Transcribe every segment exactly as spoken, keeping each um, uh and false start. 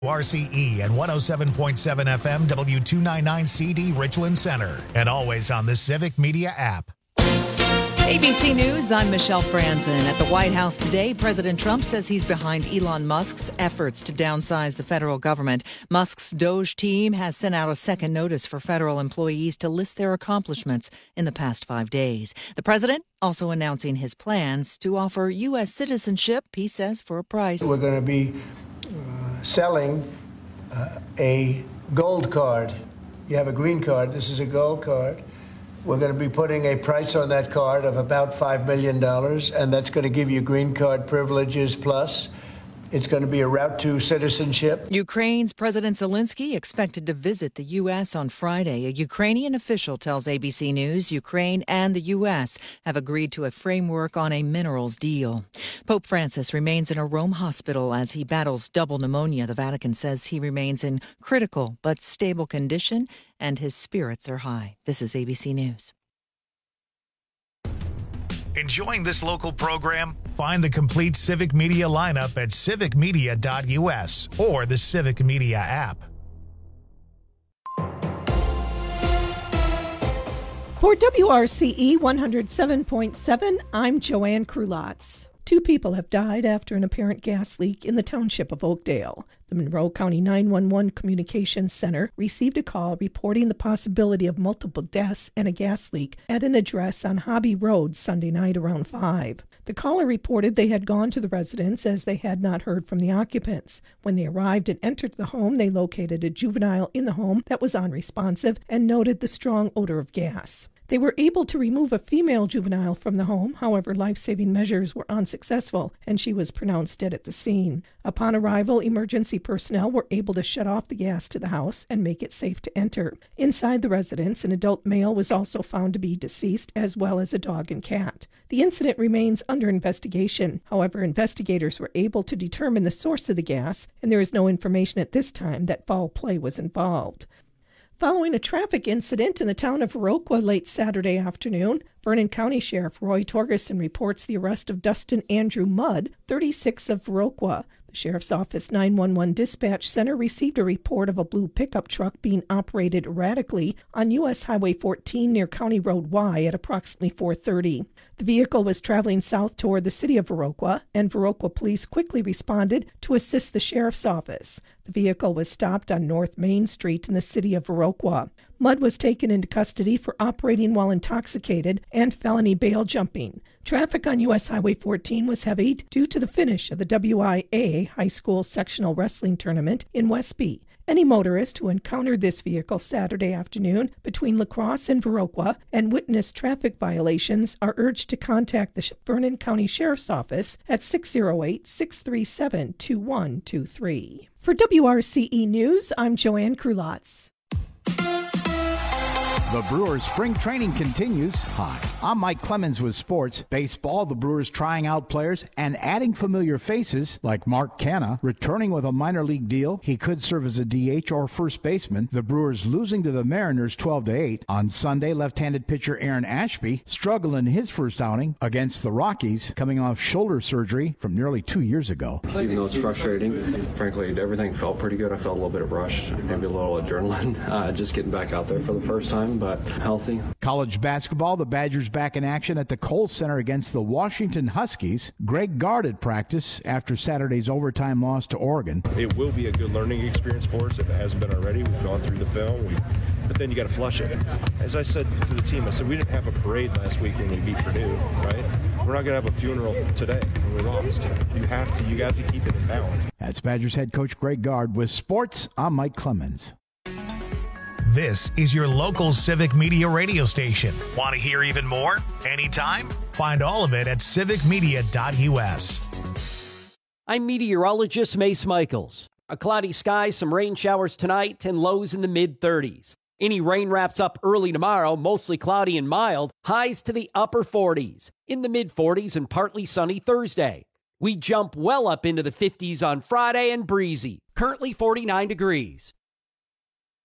R C E and one oh seven point seven F M W two ninety-nine C D Richland Center, and always on the Civic Media app. A B C News, I'm Michelle Franzen. At the White House today, President Trump says he's behind Elon Musk's efforts to downsize the federal government. Musk's Doge team has sent out a second notice for federal employees to list their accomplishments in the past five days. The president also announcing his plans to offer U S citizenship, he says, for a price. We're going to be uh, selling uh, a gold card. You have a green card. This is a gold card. We're going to be putting a price on that card of about five million dollars, and that's going to give you green card privileges plus. It's going to be a route to citizenship. Ukraine's President Zelensky expected to visit the U S on Friday. A Ukrainian official tells A B C News Ukraine and the U S have agreed to a framework on a minerals deal. Pope Francis remains in a Rome hospital as he battles double pneumonia. The Vatican says he remains in critical but stable condition and his spirits are high. This is A B C News. Enjoying this local program? Find the complete Civic Media lineup at civic media dot U S or the Civic Media app. For W R C E one oh seven point seven, I'm Joanne Krulotz. Two people have died after an apparent gas leak in the township of Oakdale. The Monroe County nine one one Communications Center received a call reporting the possibility of multiple deaths and a gas leak at an address on Hobby Road Sunday night around five. The caller reported they had gone to the residence as they had not heard from the occupants. When they arrived and entered the home, they located a juvenile in the home that was unresponsive and noted the strong odor of gas. They were able to remove a female juvenile from the home. However, life-saving measures were unsuccessful, and she was pronounced dead at the scene. Upon arrival, emergency personnel were able to shut off the gas to the house and make it safe to enter. Inside the residence, an adult male was also found to be deceased, as well as a dog and cat. The incident remains under investigation. However, investigators were able to determine the source of the gas, and there is no information at this time that foul play was involved. Following a traffic incident in the town of Viroqua late Saturday afternoon, Vernon County Sheriff Roy Torgerson reports the arrest of Dustin Andrew Mudd, thirty-six, of Viroqua. The Sheriff's Office nine one one Dispatch Center received a report of a blue pickup truck being operated erratically on U S Highway fourteen near County Road Y at approximately four thirty. The vehicle was traveling south toward the city of Viroqua, and Viroqua police quickly responded to assist the Sheriff's Office. The vehicle was stopped on North Main Street in the city of Viroqua. Mudd was taken into custody for operating while intoxicated and felony bail jumping. Traffic on U S Highway fourteen was heavy due to the finish of the W I A High School Sectional Wrestling Tournament in Westby. Any motorist who encountered this vehicle Saturday afternoon between La Crosse and Viroqua and witnessed traffic violations are urged to contact the Vernon County Sheriff's Office at six oh eight, six three seven, two one two three. For W R C E News, I'm Joanne Krulotz. The Brewers spring training continues. Hi, I'm Mike Clemens with sports. Baseball, the Brewers trying out players and adding familiar faces like Mark Canha, returning with a minor league deal. He could serve as a D H or first baseman. The Brewers losing to the Mariners twelve to eight. On Sunday, left-handed pitcher Aaron Ashby struggled in his first outing against the Rockies, coming off shoulder surgery from nearly two years ago. Even though it's frustrating, frankly, everything felt pretty good. I felt a little bit of rush, maybe a little adrenaline, uh, just getting back out there for the first time. But healthy. College basketball, the Badgers back in action at the Kohl Center against the Washington Huskies. Greg Gard at practice after Saturday's overtime loss to Oregon. It will be a good learning experience for us if it hasn't been already. We've gone through the film, we, but then you got to flush it. As I said to the team, I said we didn't have a parade last week when we beat Purdue, right? We're not going to have a funeral today when we lost. You have to, you got to keep it in balance. That's Badgers head coach Greg Gard with sports. I'm Mike Clemens. This is your local Civic Media radio station. Want to hear even more? Anytime? Find all of it at civic media dot U S. I'm meteorologist Mace Michaels. A cloudy sky, some rain showers tonight, and lows in the mid-thirties. Any rain wraps up early tomorrow, mostly cloudy and mild, highs to the upper forties. In the mid-forties and partly sunny Thursday. We jump well up into the fifties on Friday and breezy. Currently forty-nine degrees.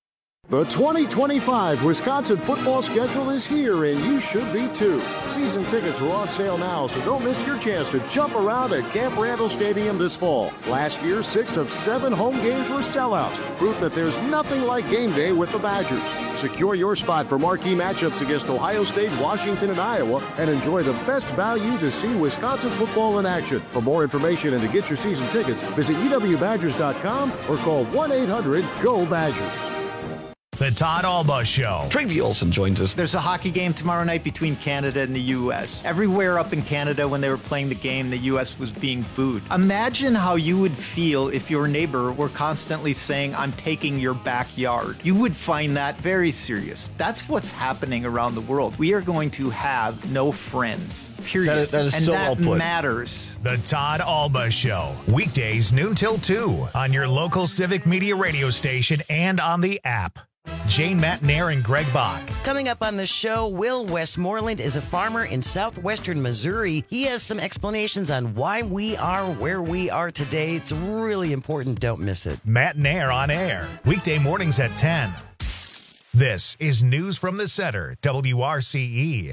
The twenty twenty-five Wisconsin football schedule is here, and you should be too. Season tickets are on sale now, so don't miss your chance to jump around at Camp Randall Stadium this fall. Last year, six of seven home games were sellouts, proof that there's nothing like game day with the Badgers. Secure your spot for marquee matchups against Ohio State, Washington, and Iowa, and enjoy the best value to see Wisconsin football in action. For more information and to get your season tickets, visit E W Badgers dot com or call one eight hundred G O Badgers. The Todd Alba Show. Travie Olson joins us. There's a hockey game tomorrow night between Canada and the U S. Everywhere up in Canada when they were playing the game, the U S was being booed. Imagine how you would feel if your neighbor were constantly saying, I'm taking your backyard. You would find that very serious. That's what's happening around the world. We are going to have no friends. Period. That is, that is and so that well put. matters. The Todd Alba Show. Weekdays noon till two on your local Civic Media radio station and on the app. Jane Matnair and Greg Bach. Coming up on the show, Will Westmoreland is a farmer in southwestern Missouri. He has some explanations on why we are where we are today. It's really important. Don't miss it. Matnair on air. Weekday mornings at ten. This is News from the Center, W R C E.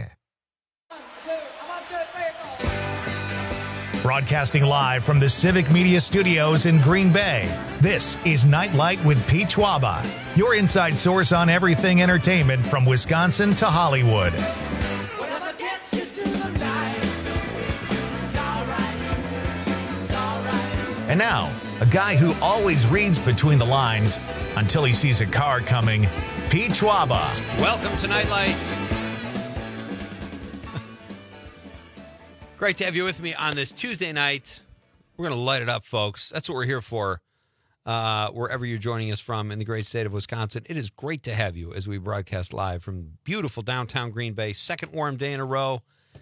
Broadcasting live from the Civic Media Studios in Green Bay, this is Nightlight with Pete Schwaba, your inside source on everything entertainment from Wisconsin to Hollywood. And now, a guy who always reads between the lines until he sees a car coming, Pete Schwaba. Welcome to Nightlight. Great to have you with me on this Tuesday night. We're going to light it up, folks. That's what we're here for, uh, wherever you're joining us from in the great state of Wisconsin. It is great to have you as we broadcast live from beautiful downtown Green Bay. Second warm day in a row.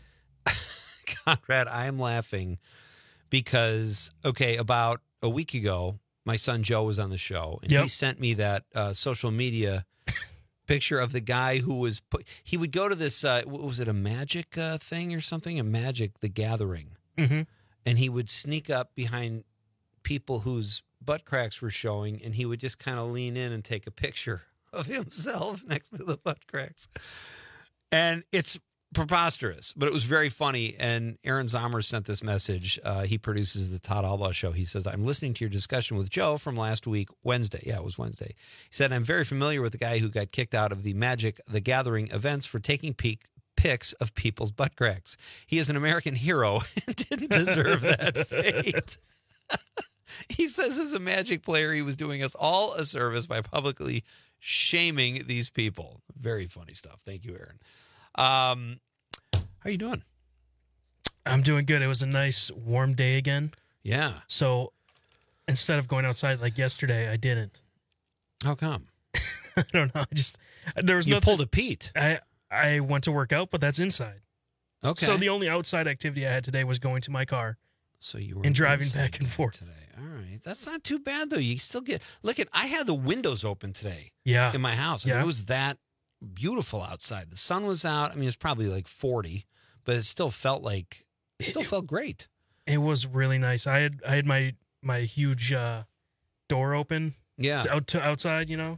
Conrad, I am laughing because, okay, about a week ago, my son Joe was on the show, and yep. he sent me that uh, social media picture of the guy who was put, he would go to this uh what was it a magic uh, thing or something a magic the gathering mm-hmm. and he would sneak up behind people whose butt cracks were showing, and he would just kind of lean in and take a picture of himself next to the butt cracks, and it's preposterous, but it was very funny. And Aaron Zomer sent this message. Uh, he produces the Todd Alba Show. He says, I'm listening to your discussion with Joe from last week, Wednesday. Yeah, it was Wednesday. He said, I'm very familiar with the guy who got kicked out of the Magic the Gathering events for taking peek pics of people's butt cracks. He is an American hero and didn't deserve that fate. He says as a Magic player, he was doing us all a service by publicly shaming these people. Very funny stuff. Thank you, Aaron. Um, how you doing? I'm doing good. It was a nice warm day again. Yeah. So instead of going outside like yesterday, I didn't. How come? I don't know. I just there was you nothing. pulled a Pete. I I went to work out, but that's inside. Okay. So the only outside activity I had today was going to my car. So you were and driving back and forth today. All right, that's not too bad though. You still get look at. I had the windows open today. Yeah. In my house. I yeah. mean, it was that beautiful outside. The sun was out. I mean, it was probably like forty, but it still felt like it still it, felt great. It was really nice. I had I had my my huge uh, door open. Yeah. Out to outside, you know.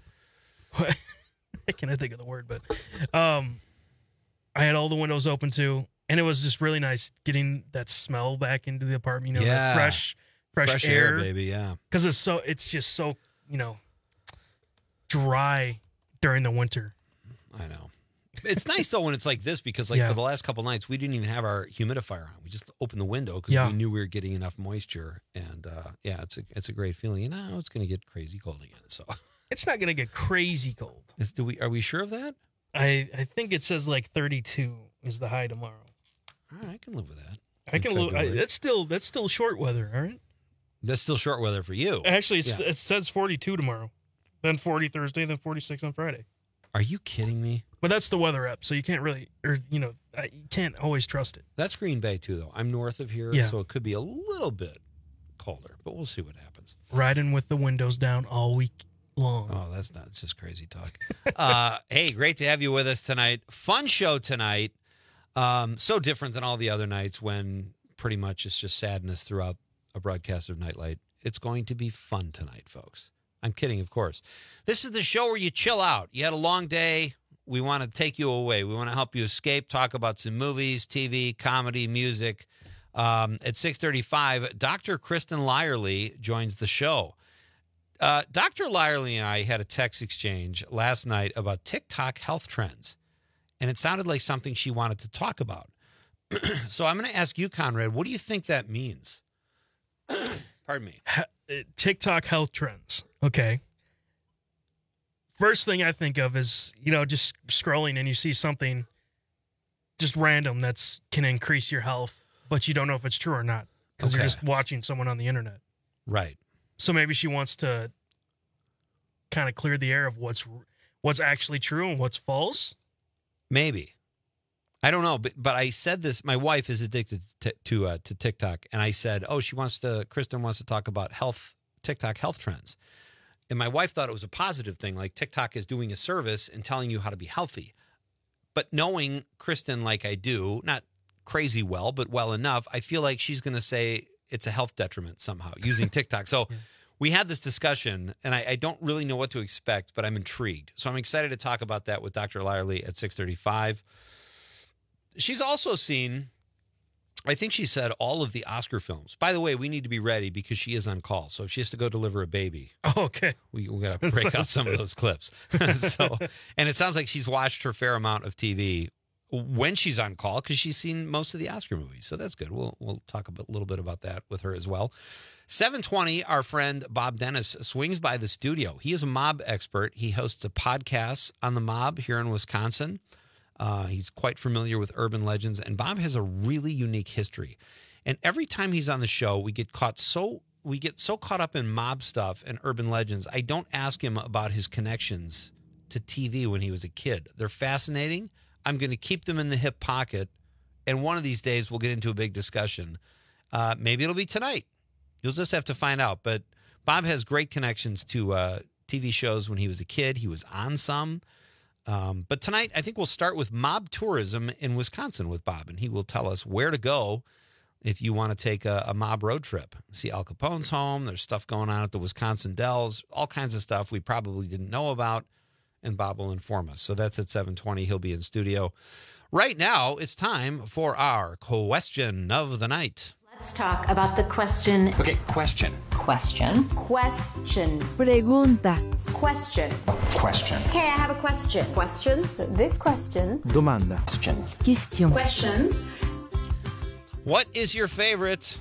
I can't think of the word, but um, I had all the windows open too, and it was just really nice getting that smell back into the apartment. You know, yeah. like fresh, fresh, fresh air, air, baby. Yeah. Because it's so it's just so you know dry during the winter. I know. It's nice, though, when it's like this, because like yeah. for the last couple nights, we didn't even have our humidifier on. We just opened the window because yeah. we knew we were getting enough moisture. And, uh, yeah, it's a it's a great feeling. And now it's going to get crazy cold again. So it's not going to get crazy cold. Is, do we, are we sure of that? I, I think it says like thirty-two is the high tomorrow. All right, I can live with that. I can live. I, that's still that's still short weather, all right? That's still short weather for you. Actually, it's, yeah. it says forty-two tomorrow, then forty Thursday, then forty-six on Friday. Are you kidding me? But that's the weather app, so you can't really, or you know, you can't always trust it. That's Green Bay too, though. I'm north of here, yeah. so it could be a little bit colder, but we'll see what happens. Riding with the windows down all week long. Oh, that's not. It's just crazy talk. uh, hey, great to have you with us tonight. Fun show tonight. Um, so different than all the other nights when pretty much it's just sadness throughout a broadcast of Nightlight. It's going to be fun tonight, folks. I'm kidding, of course. This is the show where you chill out. You had a long day. We want to take you away. We want to help you escape, talk about some movies, T V, comedy, music. Um, at six thirty-five, Doctor Kristen Lyerly joins the show. Uh, Doctor Lyerly and I had a text exchange last night about TikTok health trends, and it sounded like something she wanted to talk about. So I'm going to ask you, Conrad, what do you think that means? Pardon me. TikTok health trends. Okay. First thing I think of is, you know, just scrolling and you see something just random that's can increase your health, but you don't know if it's true or not because Okay. you're just watching someone on the internet. Right. So maybe she wants to kind of clear the air of what's what's actually true and what's false. Maybe. I don't know, but but I said this. My wife is addicted to to, uh, to TikTok, and I said, "Oh, she wants to." Kristen wants to talk about health TikTok health trends, and my wife thought it was a positive thing, like TikTok is doing a service and telling you how to be healthy. But knowing Kristen like I do, not crazy well, but well enough, I feel like she's going to say it's a health detriment somehow using TikTok. So yeah. We had this discussion, and I, I don't really know what to expect, but I'm intrigued. So I'm excited to talk about that with Doctor Lyerly at six thirty-five. She's also seen, I think she said, all of the Oscar films. By the way, we need to be ready because she is on call. So if she has to go deliver a baby, oh, okay, we, we got to break out some of those clips. So, and it sounds like she's watched her fair amount of T V when she's on call because she's seen most of the Oscar movies. So that's good. We'll we'll talk a little bit about that with her as well. seven twenty, our friend Bob Dennis swings by the studio. He is a mob expert. He hosts a podcast on the mob here in Wisconsin. Uh, he's quite familiar with urban legends, and Bob has a really unique history. And every time he's on the show, we get caught so we get so caught up in mob stuff and urban legends. I don't ask him about his connections to T V when he was a kid. They're fascinating. I'm going to keep them in the hip pocket, and one of these days we'll get into a big discussion. Uh, maybe it'll be tonight. You'll just have to find out. But Bob has great connections to uh, T V shows when he was a kid. He was on some. Um, but tonight, I think we'll start with mob tourism in Wisconsin with Bob, and he will tell us where to go if you want to take a, a mob road trip. See Al Capone's home. There's stuff going on at the Wisconsin Dells, all kinds of stuff we probably didn't know about, and Bob will inform us. So that's at seven twenty. He'll be in studio. Right now, it's time for our question of the night. Let's talk about the question. Okay, question. Question. Question. Pregunta. Question. Question. Okay, I have a question. Questions? This question. Domanda. Question. Question. Questions. What is your favorite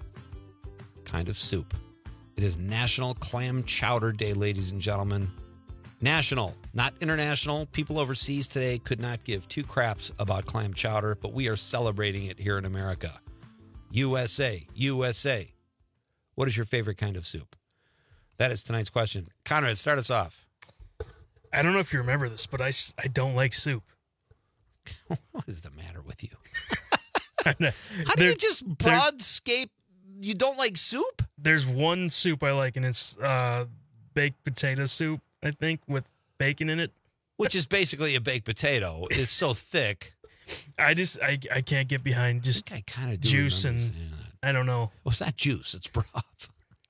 kind of soup? It is National Clam Chowder Day, ladies and gentlemen. National, not international. People overseas today could not give two craps about clam chowder, but we are celebrating it here in America. U S A, U S A. What is your favorite kind of soup? That is tonight's question. Conrad, start us off. I don't know if you remember this, but I, I don't like soup. What is the matter with you? How do there, you just broadscape? You don't like soup? There's one soup I like, and it's uh, baked potato soup, I think, with bacon in it. Which is basically a baked potato. It's so thick. I just, I, I can't get behind just I, I kind of juice and, I don't know. Well, it's not juice, it's broth.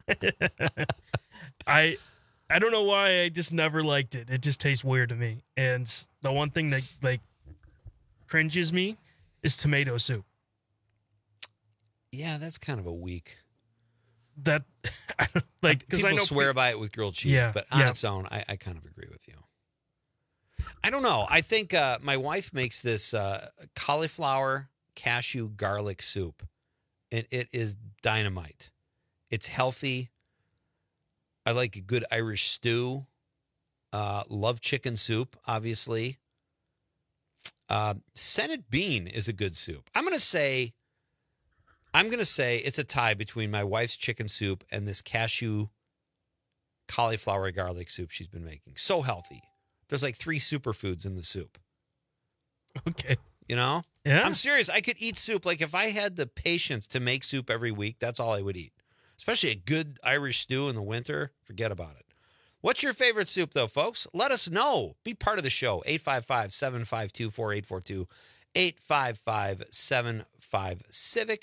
I I don't know why I just never liked it. It just tastes weird to me. And the one thing that like cringes me is tomato soup. Yeah, that's kind of a weak. That like because people I know swear pe- by it with grilled cheese, yeah, but on yeah. its own, I, I kind of agree with you. I don't know. I think uh, my wife makes this uh, cauliflower cashew garlic soup, and it is dynamite. It's healthy. I like a good Irish stew. Uh, love chicken soup, obviously. Uh, Senate bean is a good soup. I'm going to say, I'm going to say it's a tie between my wife's chicken soup and this cashew cauliflower garlic soup she's been making. So healthy. There's like three superfoods in the soup. Okay. You know? Yeah. I'm serious. I could eat soup. Like if I had the patience to make soup every week, that's all I would eat. Especially a good Irish stew in the winter. Forget about it. What's your favorite soup, though, folks? Let us know. Be part of the show. eight five five, seven five two, four eight four two. eight five five, seven five, CIVIC.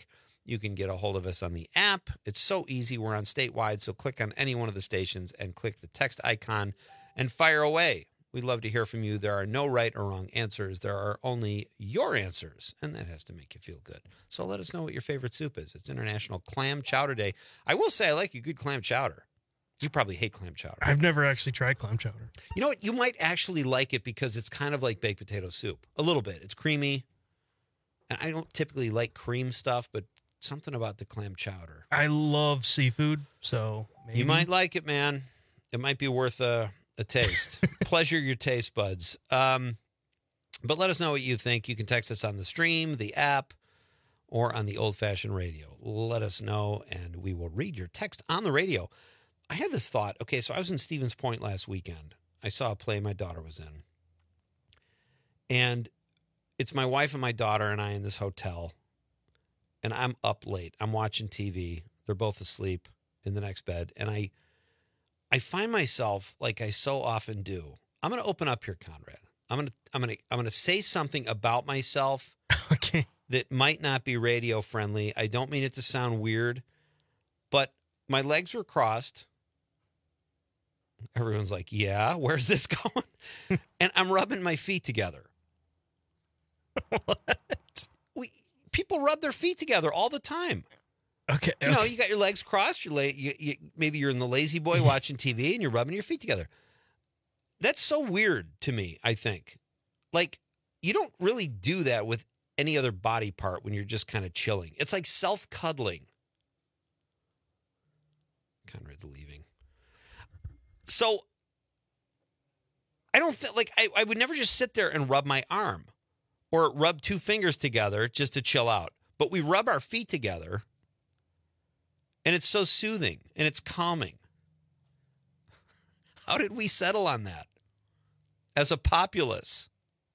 You can get a hold of us on the app. It's so easy. We're on statewide, so click on any one of the stations and click the text icon and fire away. We'd love to hear from you. There are no right or wrong answers. There are only your answers, and that has to make you feel good. So let us know what your favorite soup is. It's International Clam Chowder Day. I will say I like a good clam chowder. You probably hate clam chowder. I've never actually tried clam chowder. You know what? You might actually like it because it's kind of like baked potato soup. A little bit. It's creamy. And I don't typically like cream stuff, but something about the clam chowder. I love seafood, so maybe. You might like it, man. It might be worth a, a taste. Pleasure your taste buds. Um, but let us know what you think. You can text us on the stream, the app, or on the old-fashioned radio. Let us know, and we will read your text on the radio. I had this thought. Okay, so I was in Stevens Point last weekend. I saw a play my daughter was in. And it's my wife and my daughter and I in this hotel. And I'm up late. I'm watching T V. They're both asleep in the next bed. And I I find myself, like I so often do, I'm going to open up here, Conrad. I'm going to I'm going to I'm going to say something about myself okay. that might not be radio friendly. I don't mean it to sound weird, but my legs were crossed. Everyone's like, "Yeah, where's this going?" And I'm rubbing my feet together. What? We people rub their feet together all the time. Okay, you know, okay. you got your legs crossed. You're la- you, you, maybe you're in the lazy boy watching T V and you're rubbing your feet together. That's so weird to me. I think, like, you don't really do that with any other body part when you're just kind of chilling. It's like self cuddling. Conrad's leaving. So I don't feel like I, I would never just sit there and rub my arm or rub two fingers together just to chill out. But we rub our feet together, and it's so soothing and it's calming. How did we settle on that as a populace?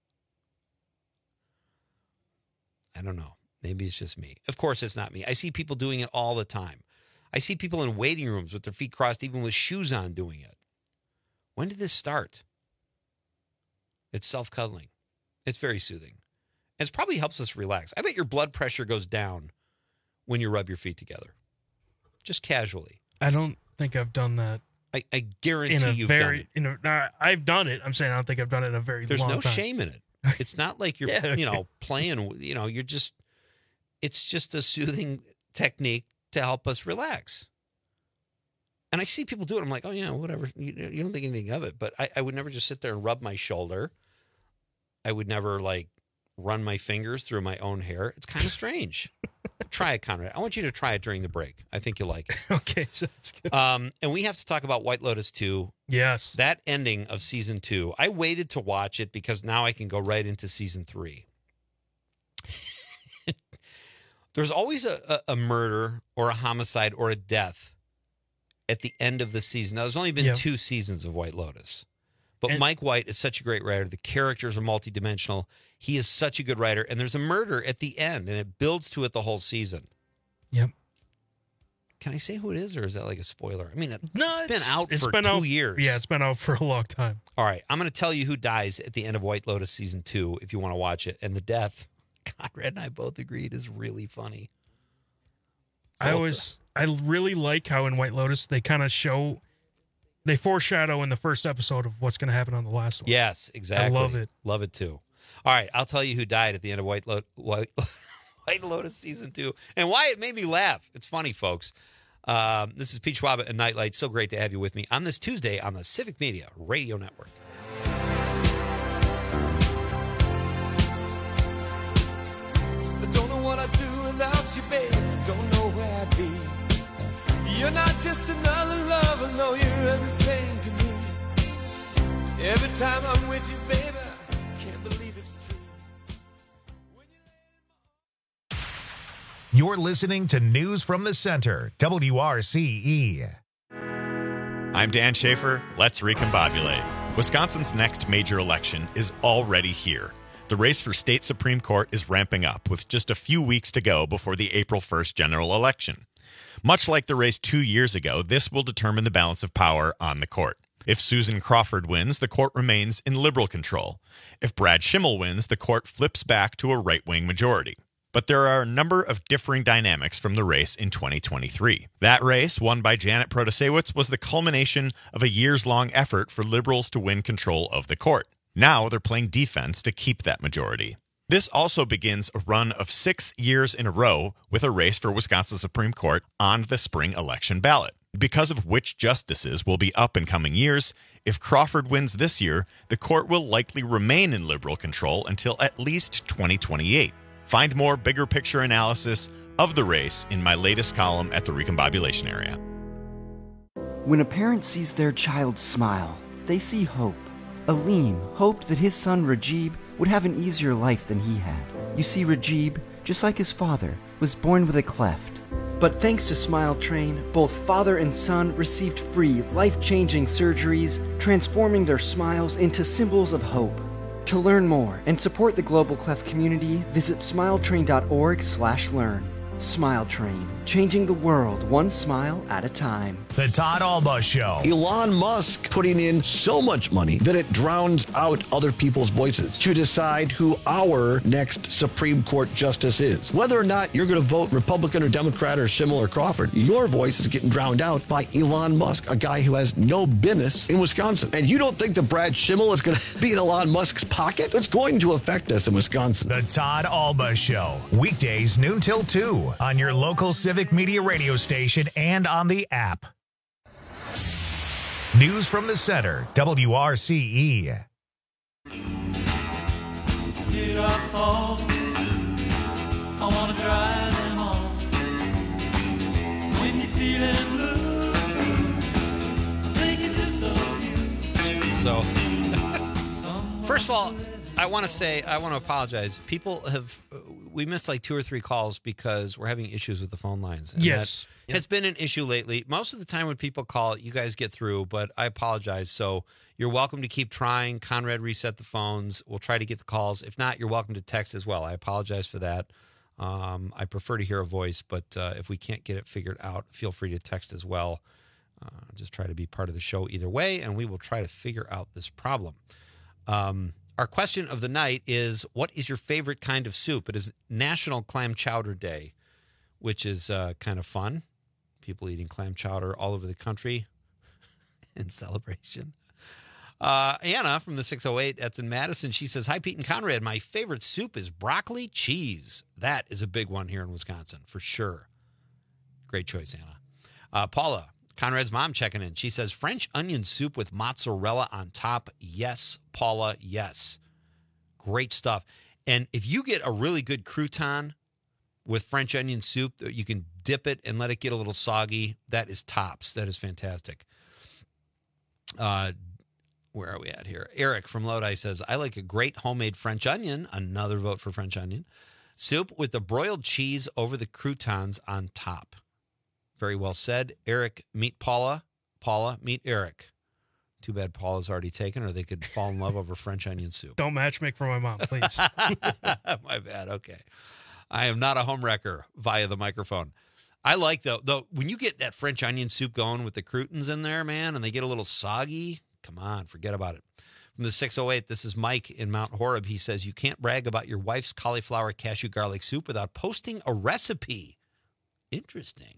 I don't know. Maybe it's just me. Of course, it's not me. I see people doing it all the time. I see people in waiting rooms with their feet crossed, even with shoes on, doing it. When did this start? It's self-cuddling. It's very soothing. It probably helps us relax. I bet your blood pressure goes down when you rub your feet together. Just casually. I don't think I've done that. I, I guarantee in a you've very, done it. In a, nah, I've done it. I'm saying I don't think I've done it in a very There's long no time. shame in it. It's not like you're, Yeah, okay. you know, playing, you know, you're just, it's just a soothing technique to help us relax. And I see people do it. I'm like, oh, yeah, whatever. You, you don't think anything of it. But I, I would never just sit there and rub my shoulder. I would never, like, run my fingers through my own hair. It's kind of strange. Try it, Conrad. I want you to try it during the break. I think you'll like it. Okay, sounds good. Um, and we have to talk about White Lotus two. Yes. That ending of season two. I waited to watch it because now I can go right into season three. There's always a, a, a murder or a homicide or a death at the end of the season. Now, there's only been Yeah. two seasons of White Lotus. But And- Mike White is such a great writer. The characters are multidimensional. He is such a good writer. And there's a murder at the end, and it builds to it the whole season. Yep. Can I say who it is, or is that like a spoiler? I mean, it, No, it's been out it's for been two out- years. Yeah, it's been out for a long time. All right, I'm going to tell you who dies at the end of White Lotus season two if you want to watch it. And the death, Conrad and I both agreed, is really funny. I always, I really like how in White Lotus they kind of show, they foreshadow in the first episode of what's going to happen on the last one. Yes, exactly. I love it. Love it too. All right, I'll tell you who died at the end of White, Lo- White, White Lotus season two and why it made me laugh. It's funny, folks. Um, this is Pete Schwab and Nightlight. So great to have you with me on this Tuesday on the Civic Media Radio Network. I don't know what I'd do without you, babe. Don't know where I'd be. You're not just another lover, no, you're everything to me. Every time I'm with you, baby, I can't believe it's true. You're listening to News from the Center, W R C E. I'm Dan Schaefer. Let's recombobulate. Wisconsin's next major election is already here. The race for state Supreme Court is ramping up with just a few weeks to go before the April first general election. Much like the race two years ago, this will determine the balance of power on the court. If Susan Crawford wins, the court remains in liberal control. If Brad Schimmel wins, the court flips back to a right-wing majority. But there are a number of differing dynamics from the race in twenty twenty-three. That race, won by Janet Protasiewicz, was the culmination of a years-long effort for Liberals to win control of the court. Now they're playing defense to keep that majority. This also begins a run of six years in a row with a race for Wisconsin Supreme Court on the spring election ballot. Because of which justices will be up in coming years, if Crawford wins this year, the court will likely remain in Liberal control until at least twenty twenty-eight. Find more bigger picture analysis of the race in my latest column at the Recombobulation Area. When a parent sees their child smile, they see hope. Aleem hoped that his son Rajib would have an easier life than he had. You see, Rajib, just like his father, was born with a cleft. But thanks to Smile Train, both father and son received free, life-changing surgeries, transforming their smiles into symbols of hope. To learn more and support the Global Cleft community, visit smiletrain.org slash learn. Smile Train, changing the world one smile at a time. The Todd Alba Show. Elon Musk putting in so much money that it drowns out other people's voices to decide who our next Supreme Court justice is. Whether or not you're going to vote Republican or Democrat or Schimmel or Crawford, your voice is getting drowned out by Elon Musk, a guy who has no business in Wisconsin. And you don't think that Brad Schimmel is going to be in Elon Musk's pocket? It's going to affect us in Wisconsin. The Todd Alba Show. Weekdays noon till two on your local Civic Media radio station and on the app. News from the center, W R C E. Did I fall? I want to dry them off. When you're feeling blue, thinking just of you. So, first of all, I want to say, I want to apologize. People have, we missed like two or three calls because we're having issues with the phone lines. And yes. That has been an issue lately. Most of the time when people call, you guys get through, but I apologize. So you're welcome to keep trying. Conrad reset the phones. We'll try to get the calls. If not, you're welcome to text as well. I apologize for that. Um, I prefer to hear a voice, but uh, if we can't get it figured out, feel free to text as well. Uh, just try to be part of the show either way, and we will try to figure out this problem. Um, Our question of the night is, what is your favorite kind of soup? It is National Clam Chowder Day, which is uh, kind of fun. People eating clam chowder all over the country in celebration. Uh, Anna from the six oh eight, that's in Madison. She says, hi, Pete and Conrad. My favorite soup is broccoli cheese. That is a big one here in Wisconsin, for sure. Great choice, Anna. Uh, Paula, Conrad's mom checking in. She says, French onion soup with mozzarella on top. Yes, Paula, yes. Great stuff. And if you get a really good crouton with French onion soup, you can dip it and let it get a little soggy. That is tops. That is fantastic. Uh, where are we at here? Eric from Lodi says, I like a great homemade French onion. Another vote for French onion. Soup with the broiled cheese over the croutons on top. Very well said. Eric, meet Paula. Paula, meet Eric. Too bad Paula's already taken, or they could fall in love over French onion soup. Don't matchmake for my mom, please. My bad. Okay. I am not a homewrecker via the microphone. I like, though, though, when you get that French onion soup going with the croutons in there, man, and they get a little soggy, come on, forget about it. From the six oh eight, this is Mike in Mount Horeb. He says, you can't brag about your wife's cauliflower cashew garlic soup without posting a recipe. Interesting.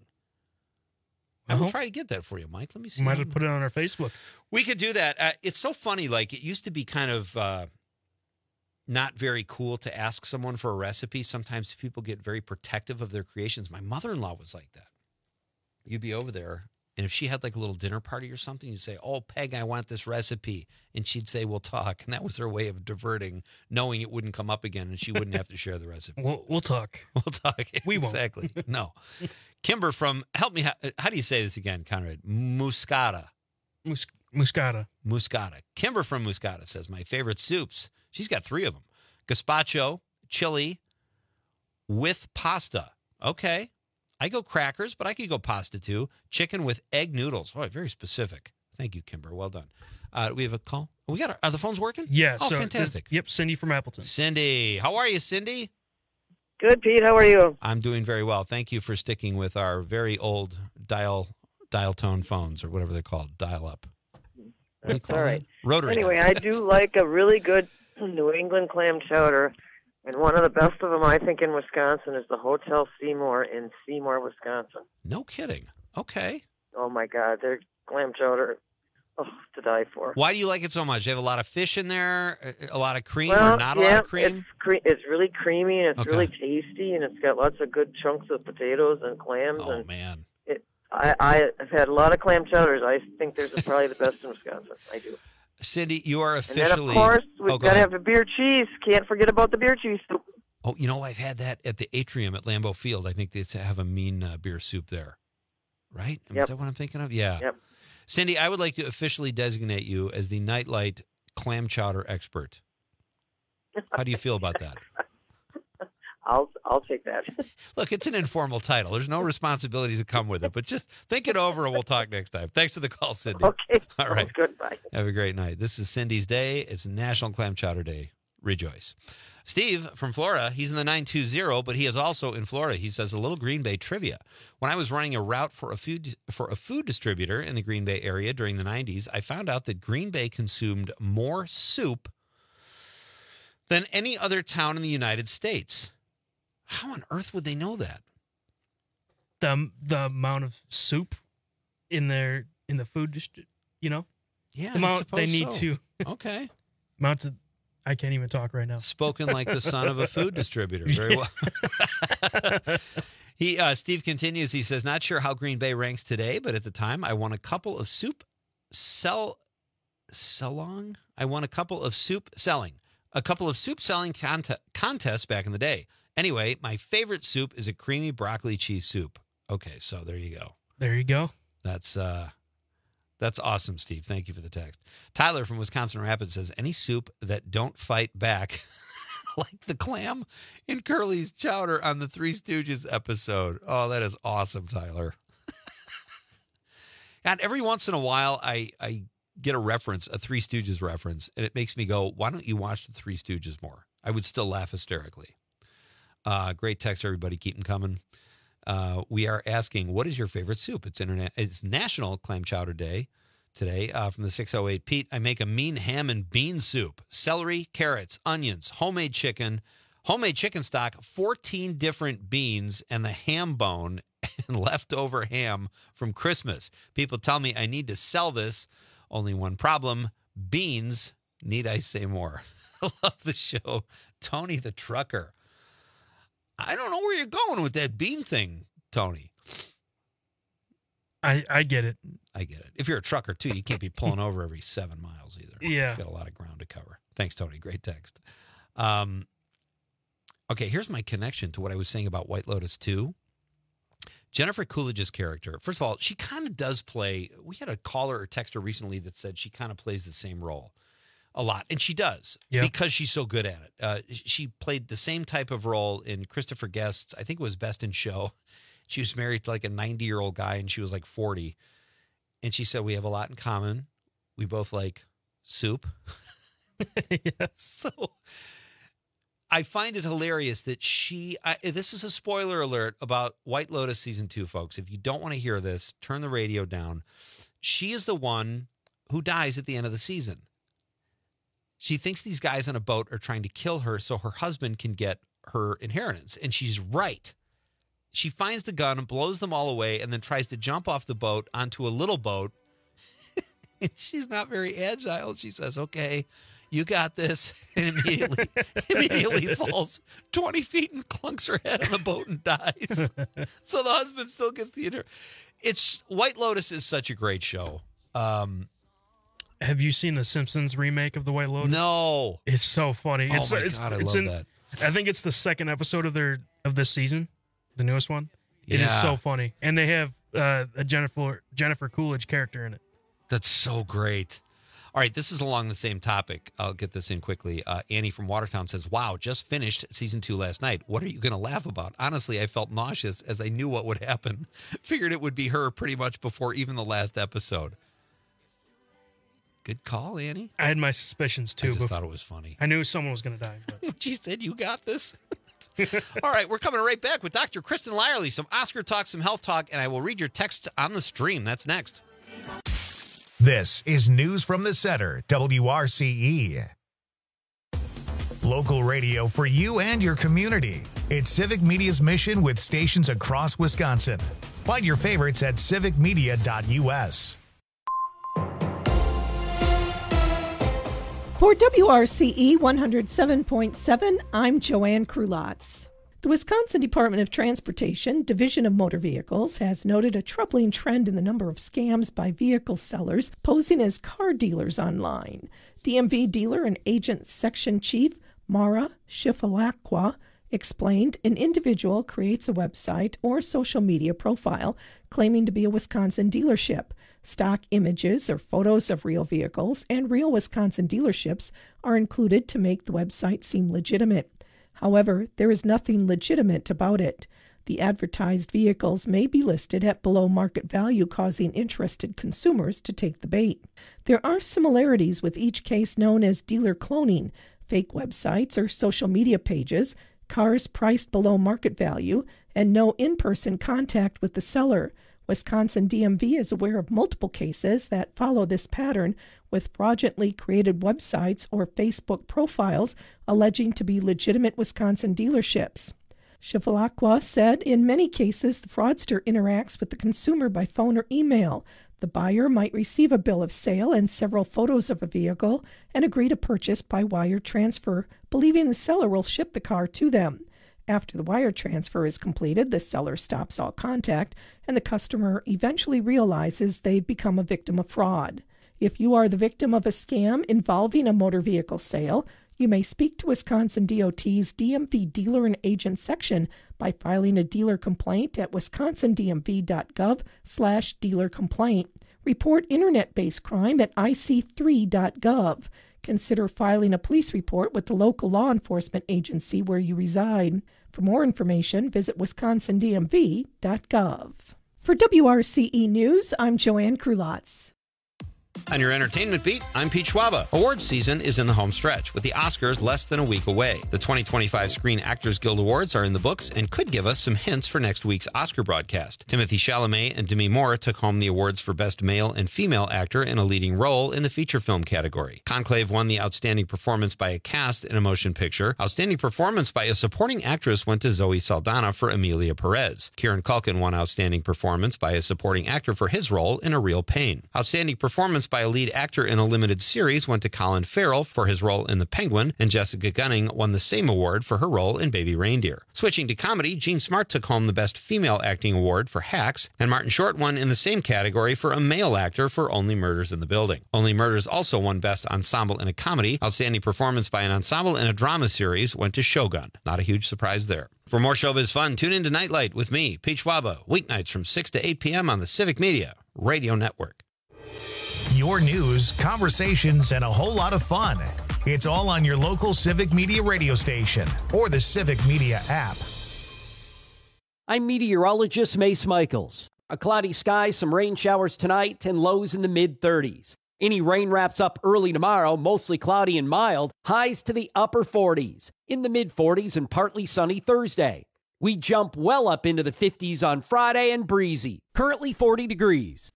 I will try to get that for you, Mike. Let me see. We might have put it on our Facebook. We could do that. Uh, it's so funny. Like, it used to be kind of uh, not very cool to ask someone for a recipe. Sometimes people get very protective of their creations. My mother-in-law was like that. You'd be over there, and if she had like a little dinner party or something, you'd say, oh, Peg, I want this recipe. And she'd say, we'll talk. And that was her way of diverting, knowing it wouldn't come up again, and she wouldn't have to share the recipe. We'll, we'll talk. We'll talk. We won't. Exactly. No. Kimber from, help me, how, how do you say this again, Conrad? Muscata. Mus- Muscata. Muscata. Kimber from Muscata says, my favorite soups, she's got three of them. Gazpacho, chili, with pasta. Okay. I go crackers, but I could go pasta too. Chicken with egg noodles. Oh, very specific. Thank you, Kimber. Well done. Uh, we have a call. We got our, are the phones working? Yeah. Oh, so, fantastic. Yep. Cindy from Appleton. Cindy. How are you, Cindy? Good, Pete. How are you? I'm doing very well. Thank you for sticking with our very old dial dial tone phones, or whatever they're called, dial up. That's all right. Rotary. Anyway, I do like a really good New England clam chowder And one of the best of them, I think, in Wisconsin is the Hotel Seymour in Seymour, Wisconsin. No kidding. Okay. Oh, my God. Their clam chowder, oh, to die for. Why do you like it so much? You have a lot of fish in there, a lot of cream, well, or not a yeah, lot of cream? It's, cre- it's really creamy, and it's Okay. really tasty, and it's got lots of good chunks of potatoes and clams. Oh, and man. It, I, I, I've had a lot of clam chowders. I think they're probably the best in Wisconsin. I do. Cindy, you are And officially... then, of course, we've oh, go got to ahead. have the beer cheese. Can't forget about the beer cheese. Oh, you know, I've had that at the Atrium at Lambeau Field. I think they have a mean uh, beer soup there. Right? Is Yep. that what I'm thinking of? Yeah. Yep. Cindy, I would like to officially designate you as the Nightlight clam chowder expert. How do you feel about that? I'll I'll take that. Look, it's an informal title. There's no responsibilities that come with it, but just think it over and we'll talk next time. Thanks for the call, Cindy. Okay. All right. Goodbye. Have a great night. This is Cindy's Day. It's National Clam Chowder Day. Rejoice. Steve from Florida, he's in the nine two zero, but he is also in Florida. He says a little Green Bay trivia. When I was running a route for a food for a food distributor in the Green Bay area during the nineties, I found out that Green Bay consumed more soup than any other town in the United States. How on earth would they know that? The the amount of soup in their in the food district, you know? Yeah, the I amount they suppose need so. to. Okay. Amount of I can't even talk right now. Spoken like the son of a food distributor. Very well. he uh, Steve continues. He says, not sure how Green Bay ranks today, but at the time I won a couple of soup sell selling. I won a couple of soup selling. A couple of soup selling conte- contests back in the day. Anyway, my favorite soup is a creamy broccoli cheese soup. Okay, so there you go. There you go. That's uh That's awesome, Steve. Thank you for the text. Tyler from Wisconsin Rapids says, any soup that don't fight back, like the clam in Curly's chowder on the Three Stooges episode. Oh, that is awesome, Tyler. God, every once in a while, I, I get a reference, a Three Stooges reference, and it makes me go, why don't you watch the Three Stooges more? I would still laugh hysterically. Uh, great text, everybody. Keep them coming. Uh, we are asking, what is your favorite soup? It's internet. It's National Clam Chowder Day today. Uh, from the six oh eight, Pete, I make a mean ham and bean soup. Celery, carrots, onions, homemade chicken, homemade chicken stock, fourteen different beans, and the ham bone and leftover ham from Christmas. People tell me I need to sell this. Only one problem, beans. Need I say more? I love the show. Tony the Trucker. I don't know where you're going with that bean thing, Tony. I I get it. I get it. If you're a trucker, too, you can't be pulling over every seven miles either. Yeah. You've got a lot of ground to cover. Thanks, Tony. Great text. Um, okay, here's my connection to what I was saying about White Lotus two. Jennifer Coolidge's character, first of all, she kind of does play, we had a caller or texter recently that said she kind of plays the same role a lot, and she does, yeah. because she's so good at it. Uh, she played the same type of role in Christopher Guest's, I think it was Best in Show. She was married to like a ninety-year-old guy, and she was like forty. And she said, we have a lot in common. We both like soup. Yes. So I find it hilarious that she, I, this is a spoiler alert about White Lotus season two, folks. If you don't want to hear this, turn the radio down. She is the one who dies at the end of the season. She thinks these guys on a boat are trying to kill her so her husband can get her inheritance. And she's right. She finds the gun and blows them all away and then tries to jump off the boat onto a little boat. And she's not very agile. She says, okay, you got this. And immediately, immediately falls twenty feet and clunks her head on the boat and dies. So the husband still gets the inheritance. It's White Lotus is such a great show. Um, Have you seen the Simpsons remake of the White Lotus? No. It's so funny. Oh It's, my it's, God, I it's love in, that. I think it's the second episode of their of this season, the newest one. It is Yeah. so funny, and they have uh, a Jennifer Jennifer Coolidge character in it. That's so great. All right, this is along the same topic. I'll get this in quickly. Uh, Annie from Watertown says, wow, just finished season two last night. What are you going to laugh about? Honestly, I felt nauseous as I knew what would happen. Figured it would be her pretty much before even the last episode. Good call, Annie. I had my suspicions too. I just bef- thought it was funny. I knew someone was going to die. But. She said, you got this. All right, we're coming right back with Doctor Kristen Lyerly, some Oscar talk, some health talk, and I will read your text on the stream. That's next. This is News from the Center, W R C E. Local radio for you and your community. It's Civic Media's mission with stations across Wisconsin. Find your favorites at civic media dot u s. For W R C E one oh seven point seven, I'm Joanne Krulotz. The Wisconsin Department of Transportation, Division of Motor Vehicles, has noted a troubling trend in the number of scams by vehicle sellers posing as car dealers online. D M V Dealer and Agent Section Chief Mara Shifalakwa explained an individual creates a website or social media profile claiming to be a Wisconsin dealership. Stock images or photos of real vehicles and real Wisconsin dealerships are included to make the website seem legitimate. However, there is nothing legitimate about it. The advertised vehicles may be listed at below market value, causing interested consumers to take the bait. There are similarities with each case known as dealer cloning, fake websites or social media pages, cars priced below market value, and no in-person contact with the seller. Wisconsin D M V is aware of multiple cases that follow this pattern, with fraudulently created websites or Facebook profiles alleging to be legitimate Wisconsin dealerships. Shifalakwa said in many cases the fraudster interacts with the consumer by phone or email. The buyer might receive a bill of sale and several photos of a vehicle and agree to purchase by wire transfer, believing the seller will ship the car to them. After the wire transfer is completed, the seller stops all contact, and the customer eventually realizes they've become a victim of fraud. If you are the victim of a scam involving a motor vehicle sale, you may speak to Wisconsin D O T's D M V Dealer and Agent section by filing a dealer complaint at wisconsin d m v dot gov slash dealer complaint. Report internet-based crime at i c three dot gov. Consider filing a police report with the local law enforcement agency where you reside. For more information, visit wisconsin d m v dot gov. For W R C E News, I'm Joanne Krulotz. On your entertainment beat, I'm Pete Schwaba. Awards season is in the home stretch, with the Oscars less than a week away. The twenty twenty-five Screen Actors Guild Awards are in the books and could give us some hints for next week's Oscar broadcast. Timothée Chalamet and Demi Moore took home the awards for Best Male and Female Actor in a Leading Role in the feature film category. Conclave won the Outstanding Performance by a Cast in a Motion Picture. Outstanding Performance by a Supporting Actress went to Zoe Saldana for Emilia Perez. Kieran Culkin won Outstanding Performance by a Supporting Actor for his role in A Real Pain. Outstanding Performance by a Lead Actor in a Limited Series went to Colin Farrell for his role in The Penguin, and Jessica Gunning won the same award for her role in Baby Reindeer. Switching to comedy, Jean Smart took home the Best Female Acting Award for Hacks, and Martin Short won in the same category for a male actor for Only Murders in the Building. Only Murders also won Best Ensemble in a Comedy. Outstanding Performance by an Ensemble in a Drama Series went to Shogun. Not a huge surprise there. For more showbiz fun, tune in to Nightlight with me, Pete Schwaba, weeknights from six to eight p.m. on the Civic Media Radio Network. Your news, conversations, and a whole lot of fun. It's all on your local Civic Media radio station or the Civic Media app. I'm meteorologist Mace Michaels. A cloudy sky, some rain showers tonight, and lows in the mid thirties. Any rain wraps up early tomorrow, mostly cloudy and mild, highs to the upper forties. In the mid forties and partly sunny Thursday. We jump well up into the fifties on Friday and breezy. Currently forty degrees.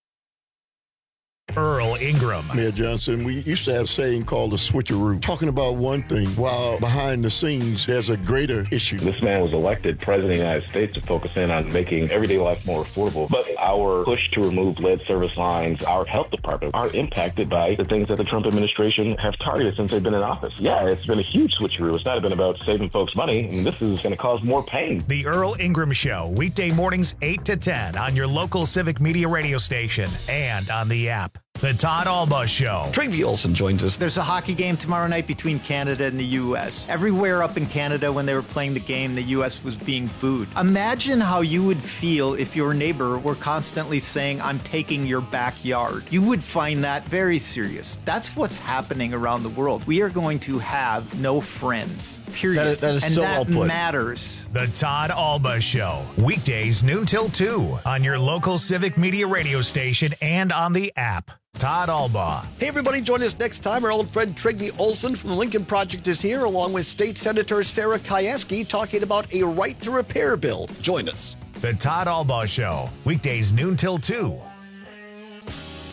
Earl Ingram. Mayor Johnson, we used to have a saying called the switcheroo, talking about one thing while behind the scenes there's a greater issue. This man was elected president of the United States to focus in on making everyday life more affordable. But our push to remove lead service lines, our health department, are impacted by the things that the Trump administration have targeted since they've been in office. Yeah, it's been a huge switcheroo. It's not been about saving folks money, and this is going to cause more pain. The Earl Ingram Show, weekday mornings eight to ten on your local Civic Media radio station and on the app. The Todd Alba Show. Trygve Olsen joins us. There's a hockey game tomorrow night between Canada and the U S. Everywhere up in Canada when they were playing the game, the U S was being booed. Imagine how you would feel if your neighbor were constantly saying, I'm taking your backyard. You would find that very serious. That's what's happening around the world. We are going to have no friends. Period. That is, that is and so that well put. matters. The Todd Alba Show. Weekdays noon till two on your local Civic Media radio station and on the app. Todd Alba. Hey, everybody, join us next time. Our old friend Trygve Olsen from the Lincoln Project is here, along with State Senator Sarah Kieski, talking about a right to repair bill. Join us. The Todd Alba Show. Weekdays noon till two.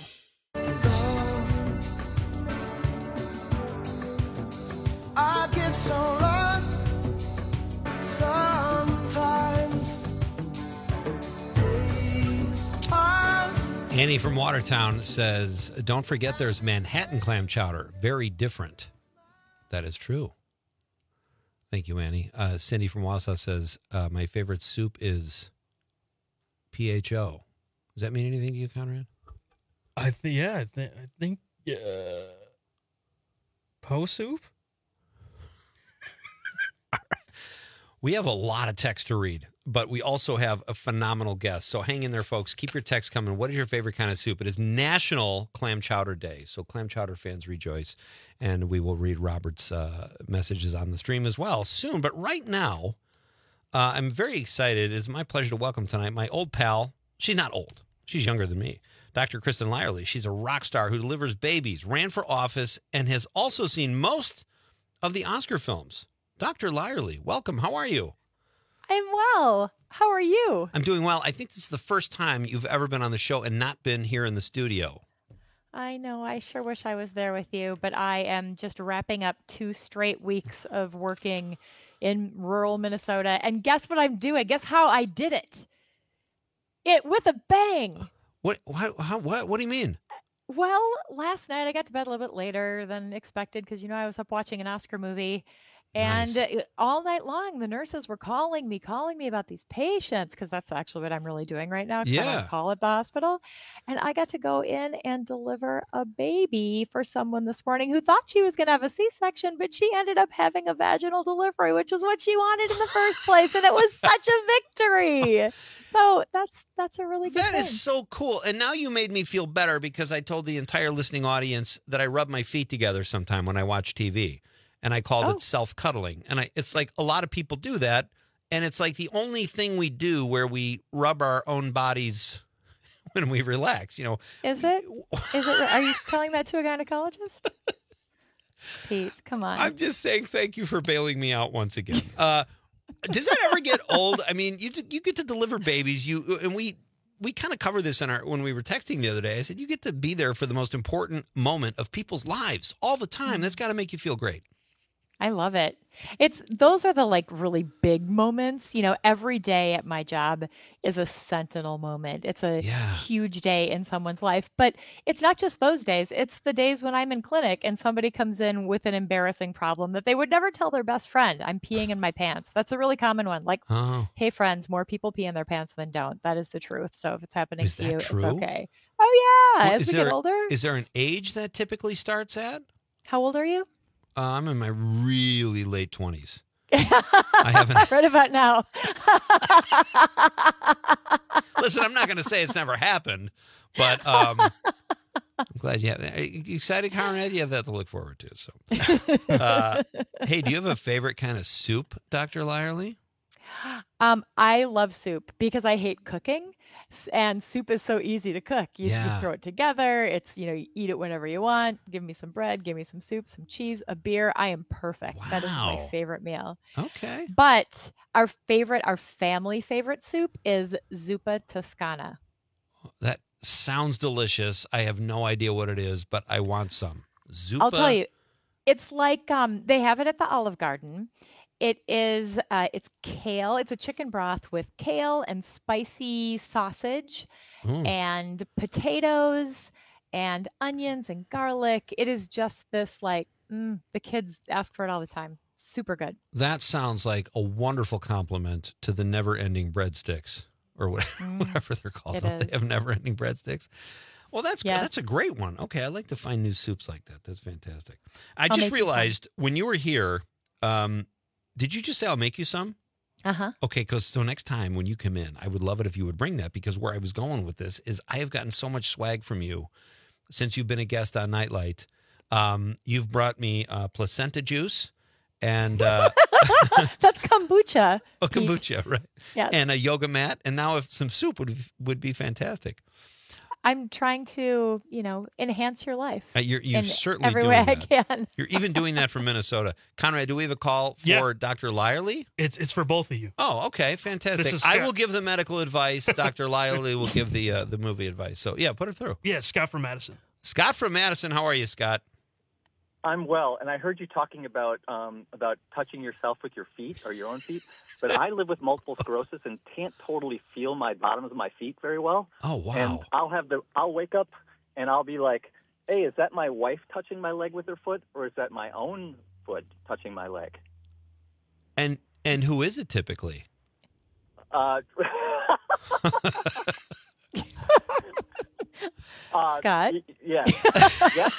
I get Annie from Watertown says, don't forget there's Manhattan clam chowder. Very different. That is true. Thank you, Annie. Uh, Cindy from Wausau says, uh, my favorite soup is P H O. Does that mean anything to you, Conrad? I think, yeah, I, th- I think, uh, Po soup? We have a lot of text to read, but we also have a phenomenal guest. So hang in there, folks. Keep your text coming. What is your favorite kind of soup? It is National Clam Chowder Day. So clam chowder fans rejoice. And we will read Robert's uh, messages on the stream as well soon. But right now, uh, I'm very excited. It's my pleasure to welcome tonight my old pal. She's not old. She's younger than me. Doctor Kristen Lyerly. She's a rock star who delivers babies, ran for office, and has also seen most of the Oscar films. Doctor Lyerly, welcome. How are you? I'm well. How are you? I'm doing well. I think this is the first time you've ever been on the show and not been here in the studio. I know. I sure wish I was there with you, but I am just wrapping up two straight weeks of working in rural Minnesota. And guess what I'm doing? Guess how I did it? It with a bang. What? How, how, what? What do you mean? Well, last night I got to bed a little bit later than expected because, you know, I was up watching an Oscar movie. And nice. all night long, the nurses were calling me, calling me about these patients, because that's actually what I'm really doing right now. Yeah. I'm on call at the hospital. And I got to go in and deliver a baby for someone this morning who thought she was going to have a C-section, but she ended up having a vaginal delivery, which is what she wanted in the first place. And it was such a victory. So that's that's a really good That thing. is so cool. And now you made me feel better because I told the entire listening audience that I rub my feet together sometime when I watch T V. And I called Oh. it self-cuddling. And I, it's like a lot of people do that. And it's like the only thing we do where we rub our own bodies when we relax, you know. Is it? Is it? Are you telling that to a gynecologist? Pete, come on. I'm just saying thank you for bailing me out once again. Uh, does that ever get old? I mean, you you get to deliver babies. You and we we kind of covered this in our when we were texting the other day. I said you get to be there for the most important moment of people's lives all the time. That's got to make you feel great. I love it. It's those are the like really big moments. You know, every day at my job is a sentinel moment. It's a Yeah. huge day in someone's life, but it's not just those days. It's the days when I'm in clinic and somebody comes in with an embarrassing problem that they would never tell their best friend. I'm peeing in my pants. That's a really common one. Like, Oh. hey friends, more people pee in their pants than don't. That is the truth. So if it's happening Is to that you, true? it's okay. Oh yeah. Well, As is we there get older. is there an age that typically starts at? How old are you? Uh, I'm in my really late twenties. I haven't. Right about now. Listen, I'm not going to say it's never happened, but um, I'm glad you have. Are you excited, Conrad? You have that to look forward to. So, uh, hey, do you have a favorite kind of soup, Doctor Lyerly? Um, I love soup because I hate cooking, s- and soup is so easy to cook. You, you Yeah. throw it together. It's, you know, you eat it whenever you want. Give me some bread, give me some soup, some cheese, a beer. I am perfect. That is my Wow. favorite meal. Okay. But our favorite, our family favorite soup is zuppa toscana. That sounds delicious. I have no idea what it is, but I want some. Zuppa. I'll tell you, it's like um, they have it at the Olive Garden. It is, uh, it's kale. It's a chicken broth with kale and spicy sausage Mm. and potatoes and onions and garlic. It is just this like, mm, the kids ask for it all the time. Super good. That sounds like a wonderful compliment to the never-ending breadsticks, or whatever, Mm, whatever they're called. it Don't they is. have never-ending breadsticks? Well, that's Yes. that's a great one. Okay, I like to find new soups like that. That's fantastic. I I'll just make you some. realized when you were here, um, did you just say I'll make you some? Uh-huh. Okay, because so next time when you come in, I would love it if you would bring that, because where I was going with this is I have gotten so much swag from you since you've been a guest on Nightlight. Um, you've brought me uh, placenta juice and uh, That's kombucha. a Pete. kombucha, right? Yes. And a yoga mat, and now if some soup would would be fantastic. I'm trying to, you know, enhance your life. Uh, you're you're in certainly every doing way that. I can. You're even doing that from Minnesota. Conrad, do we have a call for Yeah. Doctor Lyerly? It's it's for both of you. Oh, okay, fantastic. This is I Scott. will give the medical advice. Doctor Lyerly will give the uh, the movie advice. So yeah, put it through. Yeah, Scott from Madison. Scott from Madison, how are you, Scott? I'm well, and I heard you talking about um, about touching yourself with your feet or your own feet. But I live with multiple sclerosis and can't totally feel my bottoms of my feet very well. Oh wow! And I'll have the I'll wake up and I'll be like, "Hey, is that my wife touching my leg with her foot, or is that my own foot touching my leg?" And and who is it typically? Uh, uh, Scott? y- yeah. yeah.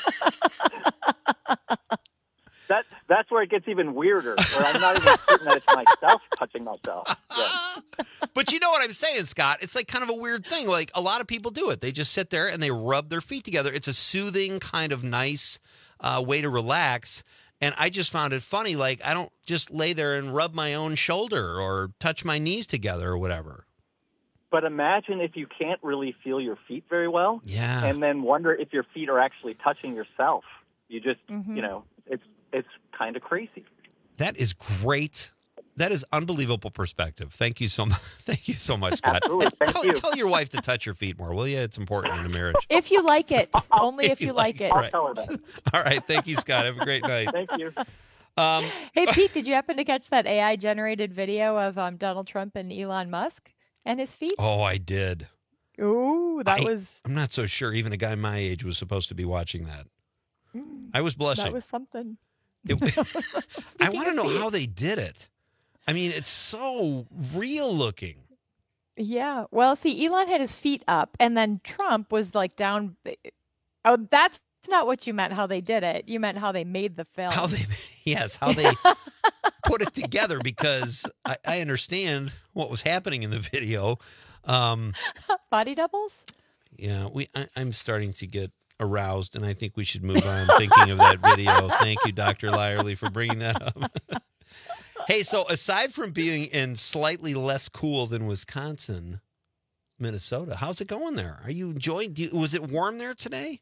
That, that's where it gets even weirder, where I'm not even certain that it's myself touching myself. Yeah. But you know what I'm saying, Scott? It's like kind of a weird thing. Like a lot of people do it. They just sit there and they rub their feet together. It's a soothing, kind of nice uh, way to relax. And I just found it funny. Like I don't just lay there and rub my own shoulder or touch my knees together or whatever. But imagine if you can't really feel your feet very well, Yeah. and then wonder if your feet are actually touching yourself. You just, Mhm. you know, it's it's kind of crazy. That is great. That is unbelievable perspective. Thank you so much. Thank you so much, Scott. Absolutely. And Thank tell, you. tell your wife to touch your feet more, will you? It's important in a marriage. If you like it, only If if, you you like like, it. it, right. All right. Thank you, Scott. Have a great night. Thank you. Um, Hey, Pete, did you happen to catch that A I generated video of um, Donald Trump and Elon Musk and his feet? oh, I did. Ooh, that I- was I'm not so sure even a guy my age was supposed to be watching that. I was blushing. that was something. It- I Speaking want to of know feet. how they did it. I mean, it's so real looking. Yeah. Well, see, Elon had his feet up, and then Trump was like down. Oh, that's not what you meant. How they did it? You meant how they made the film. How they, yes, how they put it together, because I, I understand what was happening in the video. Um, Body doubles. yeah, we. I, I'm starting to get aroused, and I think we should move on thinking of that video. Thank you, Doctor Lyerly, for bringing that up. Hey, so aside from being in slightly less cool than Wisconsin, Minnesota, how's it going there? Are you enjoying? Do you, was it warm there today?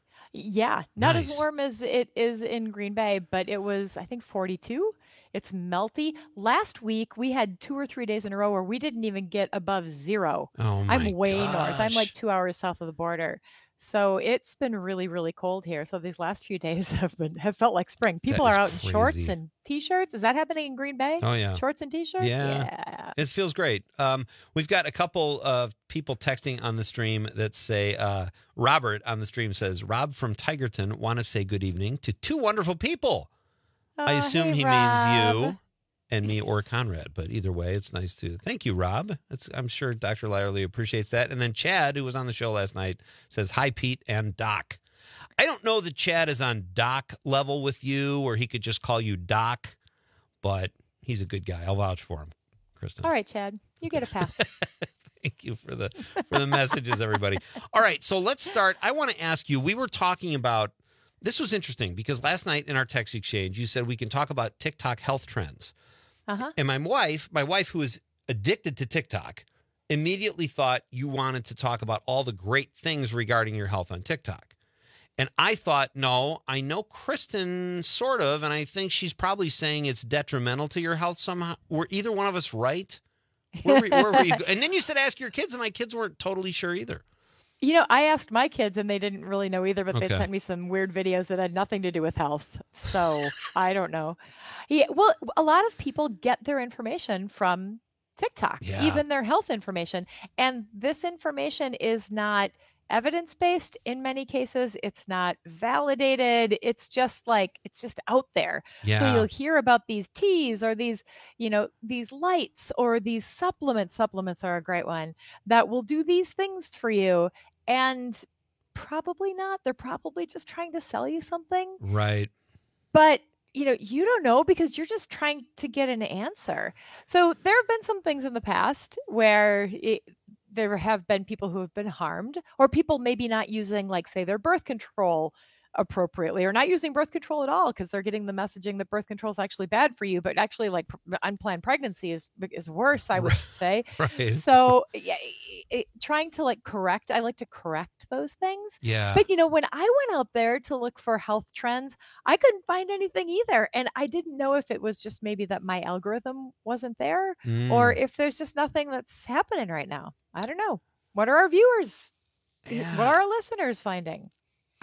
Yeah, not Nice. as warm as it is in Green Bay, but it was, I think, forty-two. It's melty. Last week, we had two or three days in a row where we didn't even get above zero. Oh, my I'm way north. I'm like gosh. two hours south of the border. So it's been really, really cold here. So these last few days have been have felt like spring. People is are out in shorts crazy. and t-shirts. Is that happening in Green Bay? Oh, yeah. Shorts and t-shirts? Yeah. Yeah. It feels great. Um, we've got a couple of people texting on the stream that say, uh, Robert on the stream says, Rob from Tigerton want to say good evening to two wonderful people. I Oh, assume hey, he Rob. means you and me or Conrad, but either way, it's nice to thank you, Rob. It's, I'm sure Doctor Lyerly appreciates that. And then Chad, who was on the show last night, says, hi, Pete and Doc. I don't know that Chad is on Doc level with you, or he could just call you Doc, but he's a good guy. I'll vouch for him, Kristen. All right, Chad. You get a pass. Thank you for the for the messages, everybody. All right, so let's start. I want to ask you, we were talking about, this was interesting because last night in our text exchange, you said we can talk about TikTok health trends. Uh-huh. And my wife, my wife who is addicted to TikTok, immediately thought you wanted to talk about all the great things regarding your health on TikTok. And I thought, no, I know Kristen sort of, and I think she's probably saying it's detrimental to your health somehow. Were either one of us right? Where were, where were you? go- And then you said ask your kids, and my kids weren't totally sure either. You know, I asked my kids and they didn't really know either, but they Okay. sent me some weird videos that had nothing to do with health. So I don't know. Yeah, well, a lot of people get their information from TikTok, Yeah. even their health information. And this information is not evidence-based in many cases. It's not validated. It's just like, it's just out there. So Yeah. you'll hear about these teas or these, you know, these lights or these supplements. Supplements are a great one that will do these things for you. And probably not. They're probably just trying to sell you something. Right. But, you know, you don't know because you're just trying to get an answer. So there have been some things in the past where it, there have been people who have been harmed, or people maybe not using, like, say, their birth control appropriately, or not using birth control at all because they're getting the messaging that birth control is actually bad for you, but actually, like, pr- unplanned pregnancy is is worse, I would say. Right. So yeah, it, it- trying to like correct, I like to correct those things. Yeah. But you know, when I went out there to look for health trends, I couldn't find anything either, and I didn't know if it was just maybe that my algorithm wasn't there, or Mm. if there's just nothing that's happening right now. I don't know. What are our viewers? What are our listeners finding?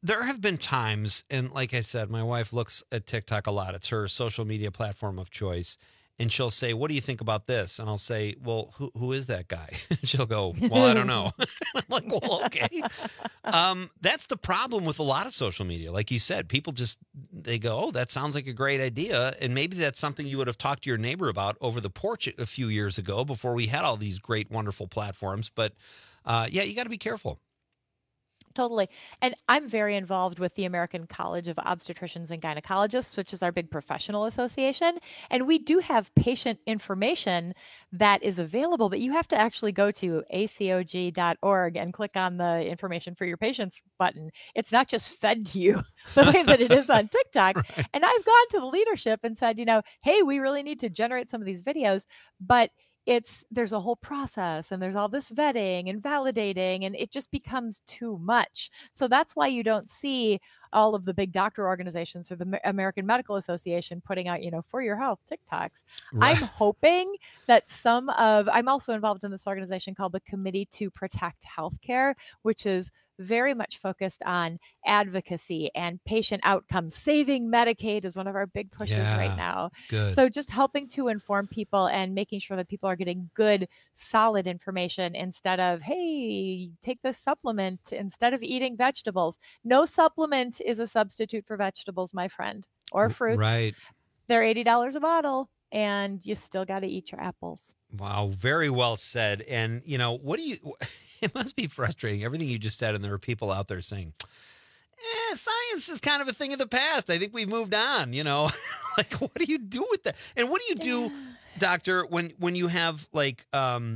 there have been times, and like I said, my wife looks at TikTok a lot. It's her social media platform of choice. And she'll say, what do you think about this? And I'll say, well, who who is that guy? She'll go, well, I don't know. I'm like, well, okay. Um, that's the problem with a lot of social media. Like you said, people just, they go, oh, that sounds like a great idea. And maybe that's something you would have talked to your neighbor about over the porch a few years ago before we had all these great, wonderful platforms. But uh, yeah, you got to be careful. Totally. And I'm very involved with the American College of Obstetricians and Gynecologists, which is our big professional association. And we do have patient information that is available, but you have to actually go to A C O G dot org and click on the information for your patients button. It's not just fed to you the way that it is on TikTok. Right. And I've gone to the leadership and said, you know, hey, we really need to generate some of these videos, but it's there's a whole process and there's all this vetting and validating, and it just becomes too much. So that's why you don't see all of the big doctor organizations or the American Medical Association putting out, you know, for your health TikToks. Right. I'm hoping that some of, I'm also involved in this organization called the Committee to Protect Healthcare, which is very much focused on advocacy and patient outcomes. Saving Medicaid is one of our big pushes yeah, right now. Good. So just helping to inform people and making sure that people are getting good, solid information instead of, hey, take this supplement instead of eating vegetables. No supplement is a substitute for vegetables, my friend, or fruits. Right. They're eighty dollars a bottle, and you still got to eat your apples. Wow, very well said. And, you know, what do you, it must be frustrating, everything you just said, and there are people out there saying, eh, science is kind of a thing of the past. I think we've moved on, you know. Like, what do you do with that? And what do you do, yeah. doctor, when, when you have, like, um,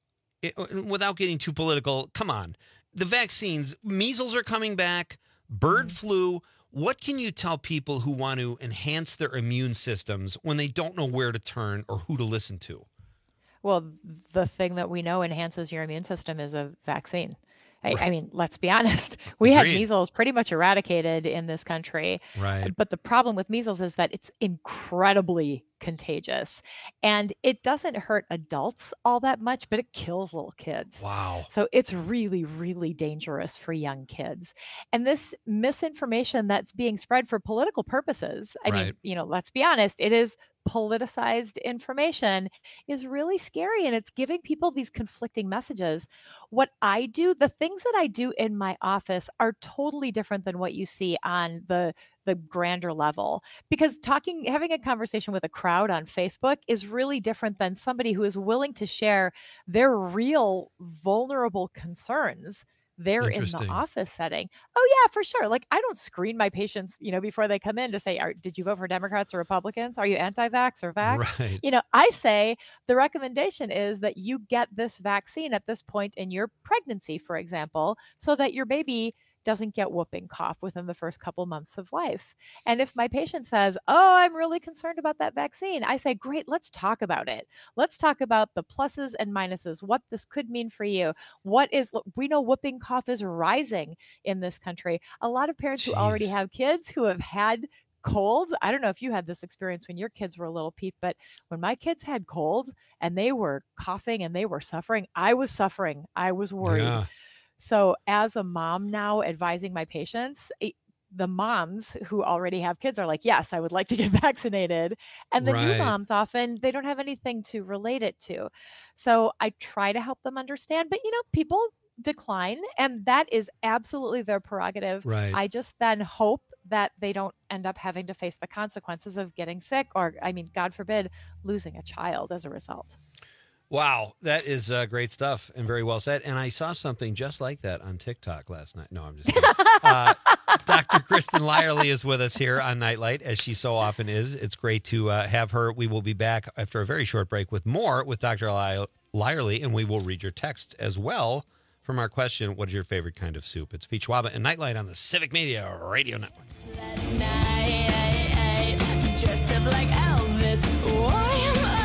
it, without getting too political, come on, the vaccines, measles are coming back, bird mm-hmm. flu. What can you tell people who want to enhance their immune systems when they don't know where to turn or who to listen to? Well, the thing that we know enhances your immune system is a vaccine. I, right. I mean, let's be honest. We Agreed. had measles pretty much eradicated in this country. Right. But the problem with measles is that it's incredibly contagious. And it doesn't hurt adults all that much, but it kills little kids. Wow. So it's really, really dangerous for young kids. And this misinformation that's being spread for political purposes, I right. mean, you know, let's be honest, it is politicized information, is really scary, and it's giving people these conflicting messages. What I do, the things that I do in my office are totally different than what you see on the the grander level, because talking, having a conversation with a crowd on Facebook is really different than somebody who is willing to share their real vulnerable concerns there in the office setting. Oh yeah, for sure. Like, I don't screen my patients, you know, before they come in to say, are, did you vote for Democrats or Republicans? Are you anti-vax or vax? Right. You know, I say the recommendation is that you get this vaccine at this point in your pregnancy, for example, so that your baby doesn't get whooping cough within the first couple months of life. And if my patient says, oh, I'm really concerned about that vaccine, I say, great, let's talk about it. Let's talk about the pluses and minuses, what this could mean for you. What is, we know whooping cough is rising in this country. A lot of parents Jeez. who already have kids who have had colds. I don't know if you had this experience when your kids were little, Pete, but when my kids had colds and they were coughing and they were suffering, I was suffering. I was worried. Yeah. So as a mom now advising my patients, the moms who already have kids are like, yes, I would like to get vaccinated. And the right. new moms often, they don't have anything to relate it to. So I try to help them understand, but you know, people decline, and that is absolutely their prerogative. Right. I just then hope that they don't end up having to face the consequences of getting sick or, I mean, God forbid, losing a child as a result. Wow, that is uh, great stuff and very well said. And I saw something just like that on TikTok last night. No, I'm just kidding. uh, Doctor Kristen Lyerly is with us here on Nightlight, as she so often is. It's great to uh, have her. We will be back after a very short break with more with Doctor Ly- Lyerly, and we will read your text as well from our question, what is your favorite kind of soup? It's Pete Schwaba and Nightlight on the Civic Media Radio Network. Last night, dressed up like Elvis. Why am I?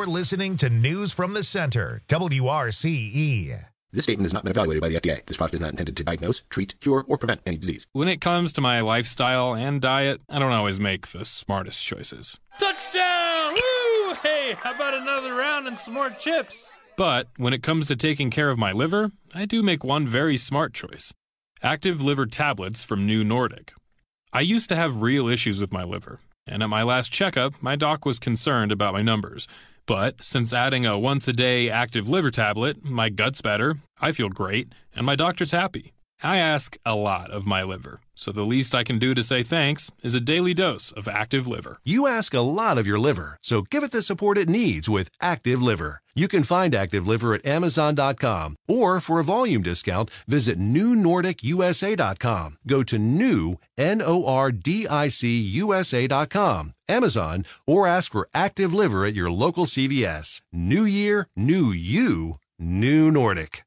You're listening to News from the Center, W R C E. This statement has not been evaluated by the F D A. This product is not intended to diagnose, treat, cure, or prevent any disease. When it comes to my lifestyle and diet, I don't always make the smartest choices. Touchdown! Woo! Hey, how about another round and some more chips? But when it comes to taking care of my liver, I do make one very smart choice. Active Liver Tablets from New Nordic. I used to have real issues with my liver, and at my last checkup, my doc was concerned about my numbers. But since adding a once-a-day Active Liver Tablet, my gut's better, I feel great, and my doctor's happy. I ask a lot of my liver, so the least I can do to say thanks is a daily dose of Active Liver. You ask a lot of your liver, so give it the support it needs with Active Liver. You can find Active Liver at Amazon dot com, or for a volume discount, visit New Nordic U S A dot com. Go to new, N O R D I C U S A dot com, Amazon, or ask for Active Liver at your local C V S. New year, new you, New Nordic.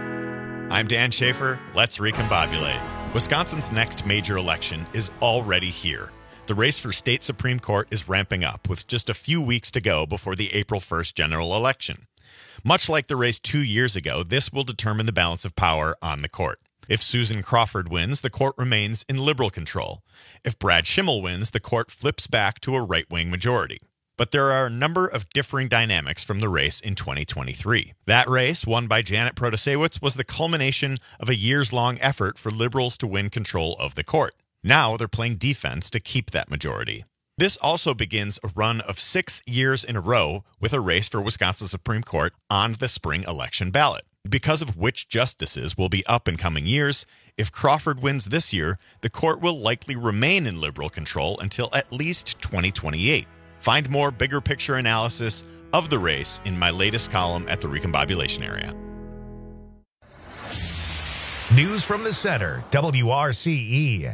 I'm Dan Schaefer. Let's recombobulate. Wisconsin's next major election is already here. The race for state Supreme Court is ramping up with just a few weeks to go before the April first general election. Much like the race two years ago, this will determine the balance of power on the court. If Susan Crawford wins, the court remains in liberal control. If Brad Schimmel wins, the court flips back to a right-wing majority. But there are a number of differing dynamics from the race in twenty twenty-three. That race, won by Janet Protasewicz, was the culmination of a years-long effort for liberals to win control of the court. Now they're playing defense to keep that majority. This also begins a run of six years in a row with a race for Wisconsin Supreme Court on the spring election ballot. Because of which justices will be up in coming years, if Crawford wins this year, the court will likely remain in liberal control until at least twenty twenty-eight. Find more bigger picture analysis of the race in my latest column at the Recombobulation Area. News from the Center, W R C E.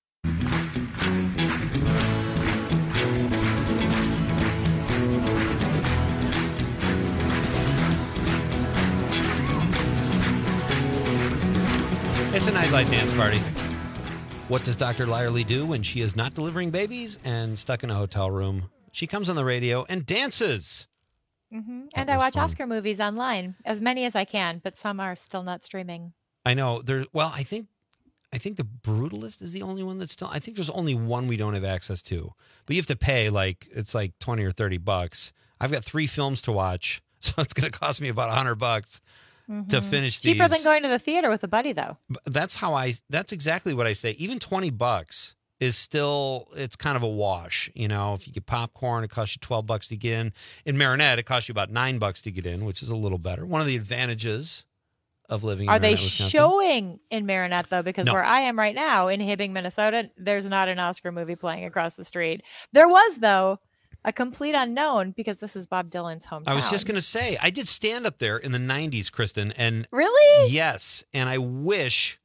It's a nightlight dance party. What does Doctor Lyerly do when she is not delivering babies and stuck in a hotel room? She comes on the radio and dances. Mm-hmm. And I watch fun. Oscar movies online, as many as I can, but some are still not streaming. I know. There. Well, I think I think The Brutalist is the only one that's still. I think there's only one we don't have access to. But you have to pay, like, it's like twenty or thirty bucks. I've got three films to watch, so it's going to cost me about one hundred bucks mm-hmm. to finish these. Cheaper than going to the theater with a buddy, though. That's how I, that's exactly what I say. Even twenty bucks is still, it's kind of a wash. You know, if you get popcorn, it costs you twelve bucks to get in. In Marinette, it costs you about nine bucks to get in, which is a little better. One of the advantages of living in Are Marinette, they Wisconsin. showing in Marinette, though? Because No. where I am right now in Hibbing, Minnesota, there's not an Oscar movie playing across the street. There was, though, a complete unknown, because this is Bob Dylan's hometown. I was just going to say, I did stand up there in the nineties, Kristen, and Really? yes, and I wish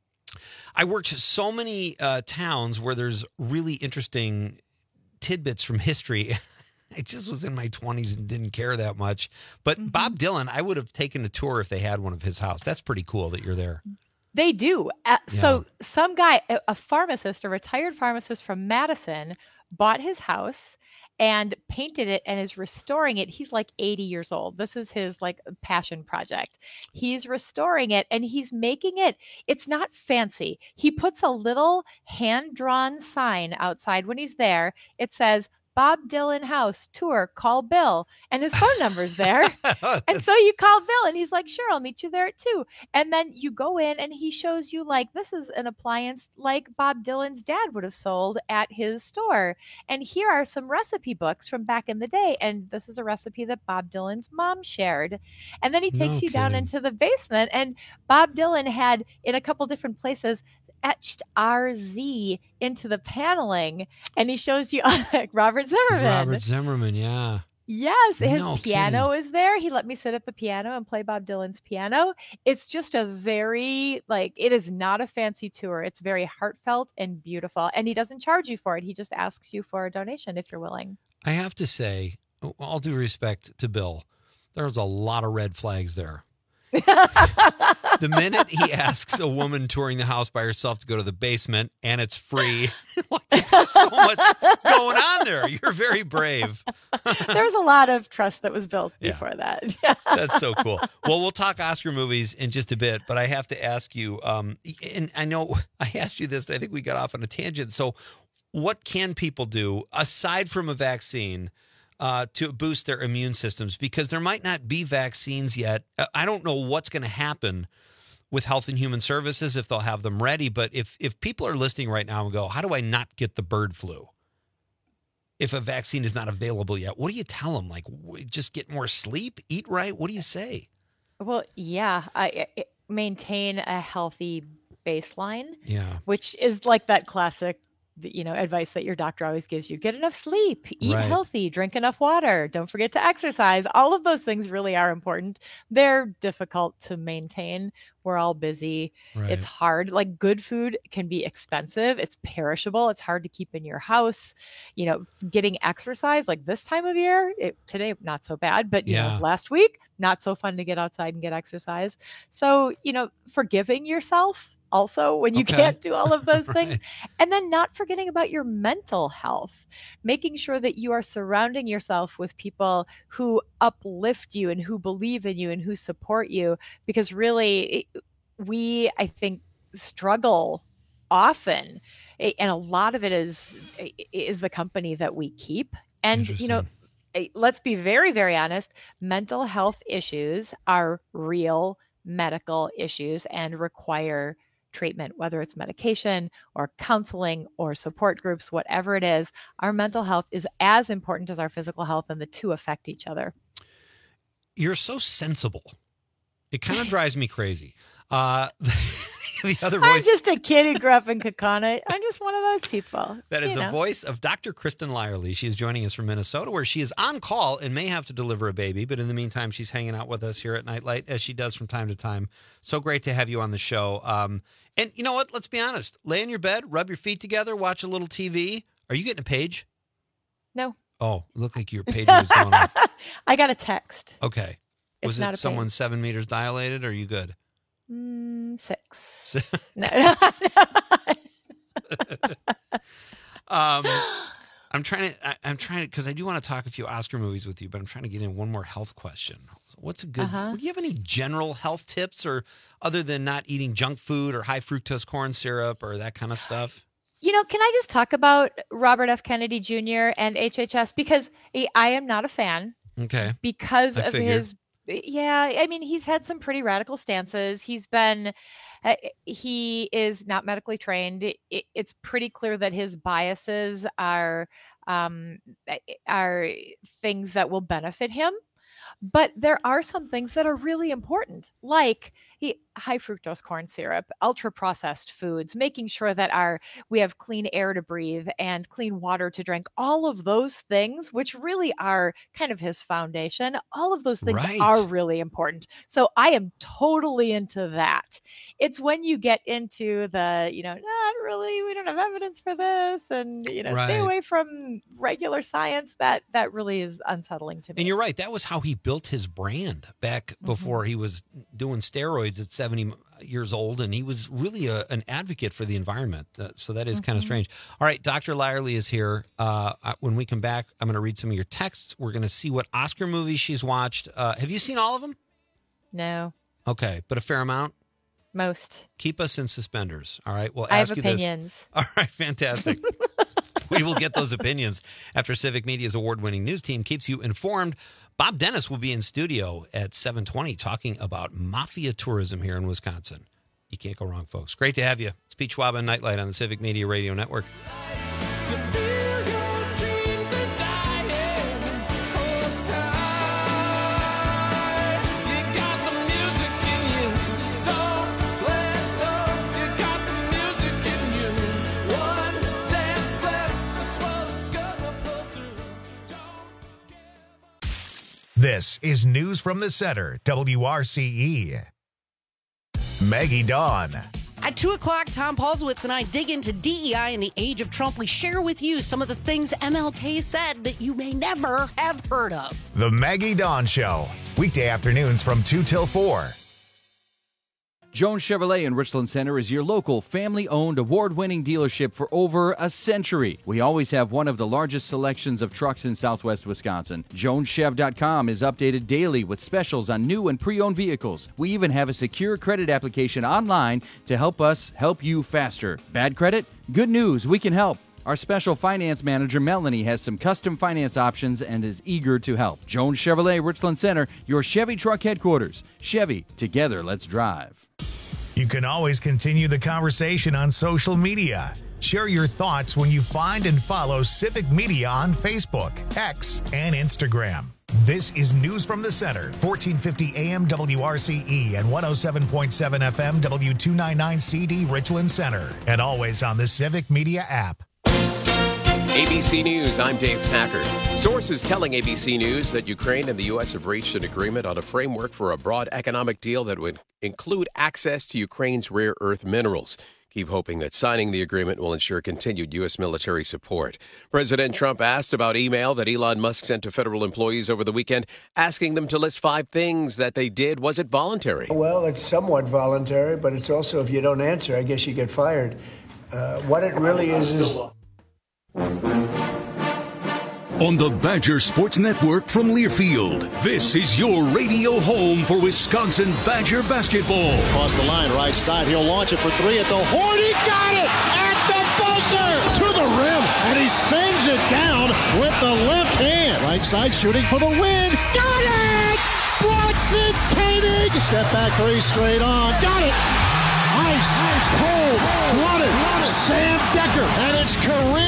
I worked so many uh, towns where there's really interesting tidbits from history. I just was in my twenties and didn't care that much. But Mm-hmm. Bob Dylan, I would have taken a tour if they had one of his house. That's pretty cool that you're there. They do. Uh, So some guy, a, a pharmacist, a retired pharmacist from Madison, bought his house and painted it and is restoring it. He's like eighty years old. This is his like passion project. He's restoring it and he's making it. It's not fancy. He puts a little hand-drawn sign outside when he's there. It says, Bob Dylan House Tour, call Bill. And his phone number's there. And so you call Bill and he's like, sure, I'll meet you there too. And then you go in and he shows you, like, this is an appliance like Bob Dylan's dad would have sold at his store. And here are some recipe books from back in the day. And this is a recipe that Bob Dylan's mom shared. And then he takes No you down kidding. into the basement. And Bob Dylan had, in a couple different places, etched R Z into the paneling, and he shows you Robert Zimmerman. Robert Zimmerman, yeah. Yes, his No piano is there. He let me sit at the piano and play Bob Dylan's piano. It's just a very, like, it is not a fancy tour. It's very heartfelt and beautiful, and he doesn't charge you for it. He just asks you for a donation if you're willing. I have to say, all due respect to Bill, there was a lot of red flags there. The minute he asks a woman touring the house by herself to go to the basement and it's free, like, there's just so much going on there. You're very brave. There was a lot of trust that was built Yeah. before that. That's so cool. Well, we'll talk Oscar movies in just a bit, but I have to ask you, um, and I know I asked you this, and I think we got off on a tangent. So what can people do, aside from a vaccine, uh, to boost their immune systems? Because there might not be vaccines yet. I don't know what's going to happen with Health and Human Services, if they'll have them ready. But if if people are listening right now and go, how do I not get the bird flu if a vaccine is not available yet? What do you tell them? Like, w- just get more sleep, eat right? What do you say? Well, yeah, I, I maintain a healthy baseline, Yeah. which is like that classic, you know, advice that your doctor always gives you. Get enough sleep, eat Right. healthy, drink enough water, don't forget to exercise. All of those things really are important. They're difficult to maintain. We're all busy. Right. It's hard. Like, good food can be expensive. It's perishable. It's hard to keep in your house. You know, getting exercise like this time of year, it, today, not so bad, but you Yeah. know, last week, not so fun to get outside and get exercise. So, you know, forgiving yourself also when you Okay. can't do all of those things. Right. And then not forgetting about your mental health, making sure that you are surrounding yourself with people who uplift you and who believe in you and who support you. Because really, it, we, I think, struggle often. A- And a lot of it is, is the company that we keep. And, you know, eh, let's be very, very honest, mental health issues are real medical issues and require treatment, whether it's medication or counseling or support groups, whatever it is. Our mental health is as important as our physical health, and the two affect each other. You're so sensible. It kind of drives me crazy. Uh, the other I'm voice just a kid who grew up in Kakana. I'm just one of those people. that is you the know. voice of Doctor Kristen Lyerly. She is joining us from Minnesota, where she is on call and may have to deliver a baby. But in the meantime, she's hanging out with us here at Nightlight, as she does from time to time. So great to have you on the show. Um, and you know what? Let's be honest. Lay in your bed, rub your feet together, watch a little T V. Are you getting a page? No. Oh, it looked like your page was going off. I got a text. Okay. It's Was not it a someone page. seven meters dilated? Or are you good? Mm, six. So- No. um, I'm trying to. I, I'm trying to because I do want to talk a few Oscar movies with you, but I'm trying to get in one more health question. What's a good? Uh-huh. Do you have any general health tips, or other than not eating junk food or high fructose corn syrup or that kind of stuff? You know, can I just talk about Robert F. Kennedy Junior and H H S? Because eh, I am not a fan Okay. because I of figured. his. Yeah, I mean, he's had some pretty radical stances. He's been, uh, he is not medically trained. It, it, it's pretty clear that his biases are um, are things that will benefit him. But there are some things that are really important, like he, high fructose corn syrup, ultra processed foods, making sure that our we have clean air to breathe and clean water to drink. All of those things, which really are kind of his foundation, all of those things Right. are really important. So I am totally into that. It's when you get into the, you know, not really, we don't have evidence for this, and you know, stay Right. away from regular science. That that really is unsettling to me. And you're right. That was how he built his brand back before he was doing steroids at seventy years old. And he was really a, an advocate for the environment. Uh, so that is kind of Mhm. strange. All right. Doctor Lyerly is here. Uh, I- when we come back, I'm going to read some of your texts. We're going to see what Oscar movies she's watched. Uh, have you seen all of them? No, Okay. But a fair amount? most. Keep us in suspenders. All right. We'll I have ask you opinions. this. All right. Fantastic. We will get those opinions after Civic Media's award-winning news team keeps you informed. Bob Dennis will be in studio at seven twenty talking about mafia tourism here in Wisconsin. You can't go wrong, folks. Great to have you. It's Pete Schwab and Nightlight on the Civic Media Radio Network. This is News from the Center, W R C E. Maggie Dawn. At two o'clock, Tom Paulswitz and I dig into D E I in the age of Trump. We share with you some of the things M L K said that you may never have heard of. The Maggie Dawn Show. Weekday afternoons from two till four. Jones Chevrolet in Richland Center is your local family-owned, award-winning dealership for over a century. We always have one of the largest selections of trucks in southwest Wisconsin. Jones Chev dot com is updated daily with specials on new and pre-owned vehicles. We even have a secure credit application online to help us help you faster. Bad credit? Good news, we can help. Our special finance manager, Melanie, has some custom finance options and is eager to help. Jones Chevrolet, Richland Center, your Chevy truck headquarters. Chevy, together, let's drive. You can always continue the conversation on social media. Share your thoughts when you find and follow Civic Media on Facebook, X, and Instagram. This is News from the Center, fourteen fifty A M W R C E and one oh seven point seven F M W two ninety-nine C D Richland Center, and always on the Civic Media app. A B C News, I'm Dave Packard. Sources telling A B C News that Ukraine and the U S have reached an agreement on a framework for a broad economic deal that would include access to Ukraine's rare earth minerals. Keep hoping that signing the agreement will ensure continued U S military support. President Trump asked about email that Elon Musk sent to federal employees over the weekend, asking them to list five things that they did. Was it voluntary? Well, it's somewhat voluntary, but it's also if you don't answer, I guess you get fired. Uh, what it really is is... On the Badger Sports Network from Learfield, this is your radio home for Wisconsin Badger basketball. Across the line, right side, he'll launch it for three at the horn. He got it at the buzzer to the rim, and he sends it down with the left hand. Right side shooting for the win. Got it! Bronson Koenig! Step back three straight on. Got it! Ice, cold, blooded, Sam Decker, and it's career.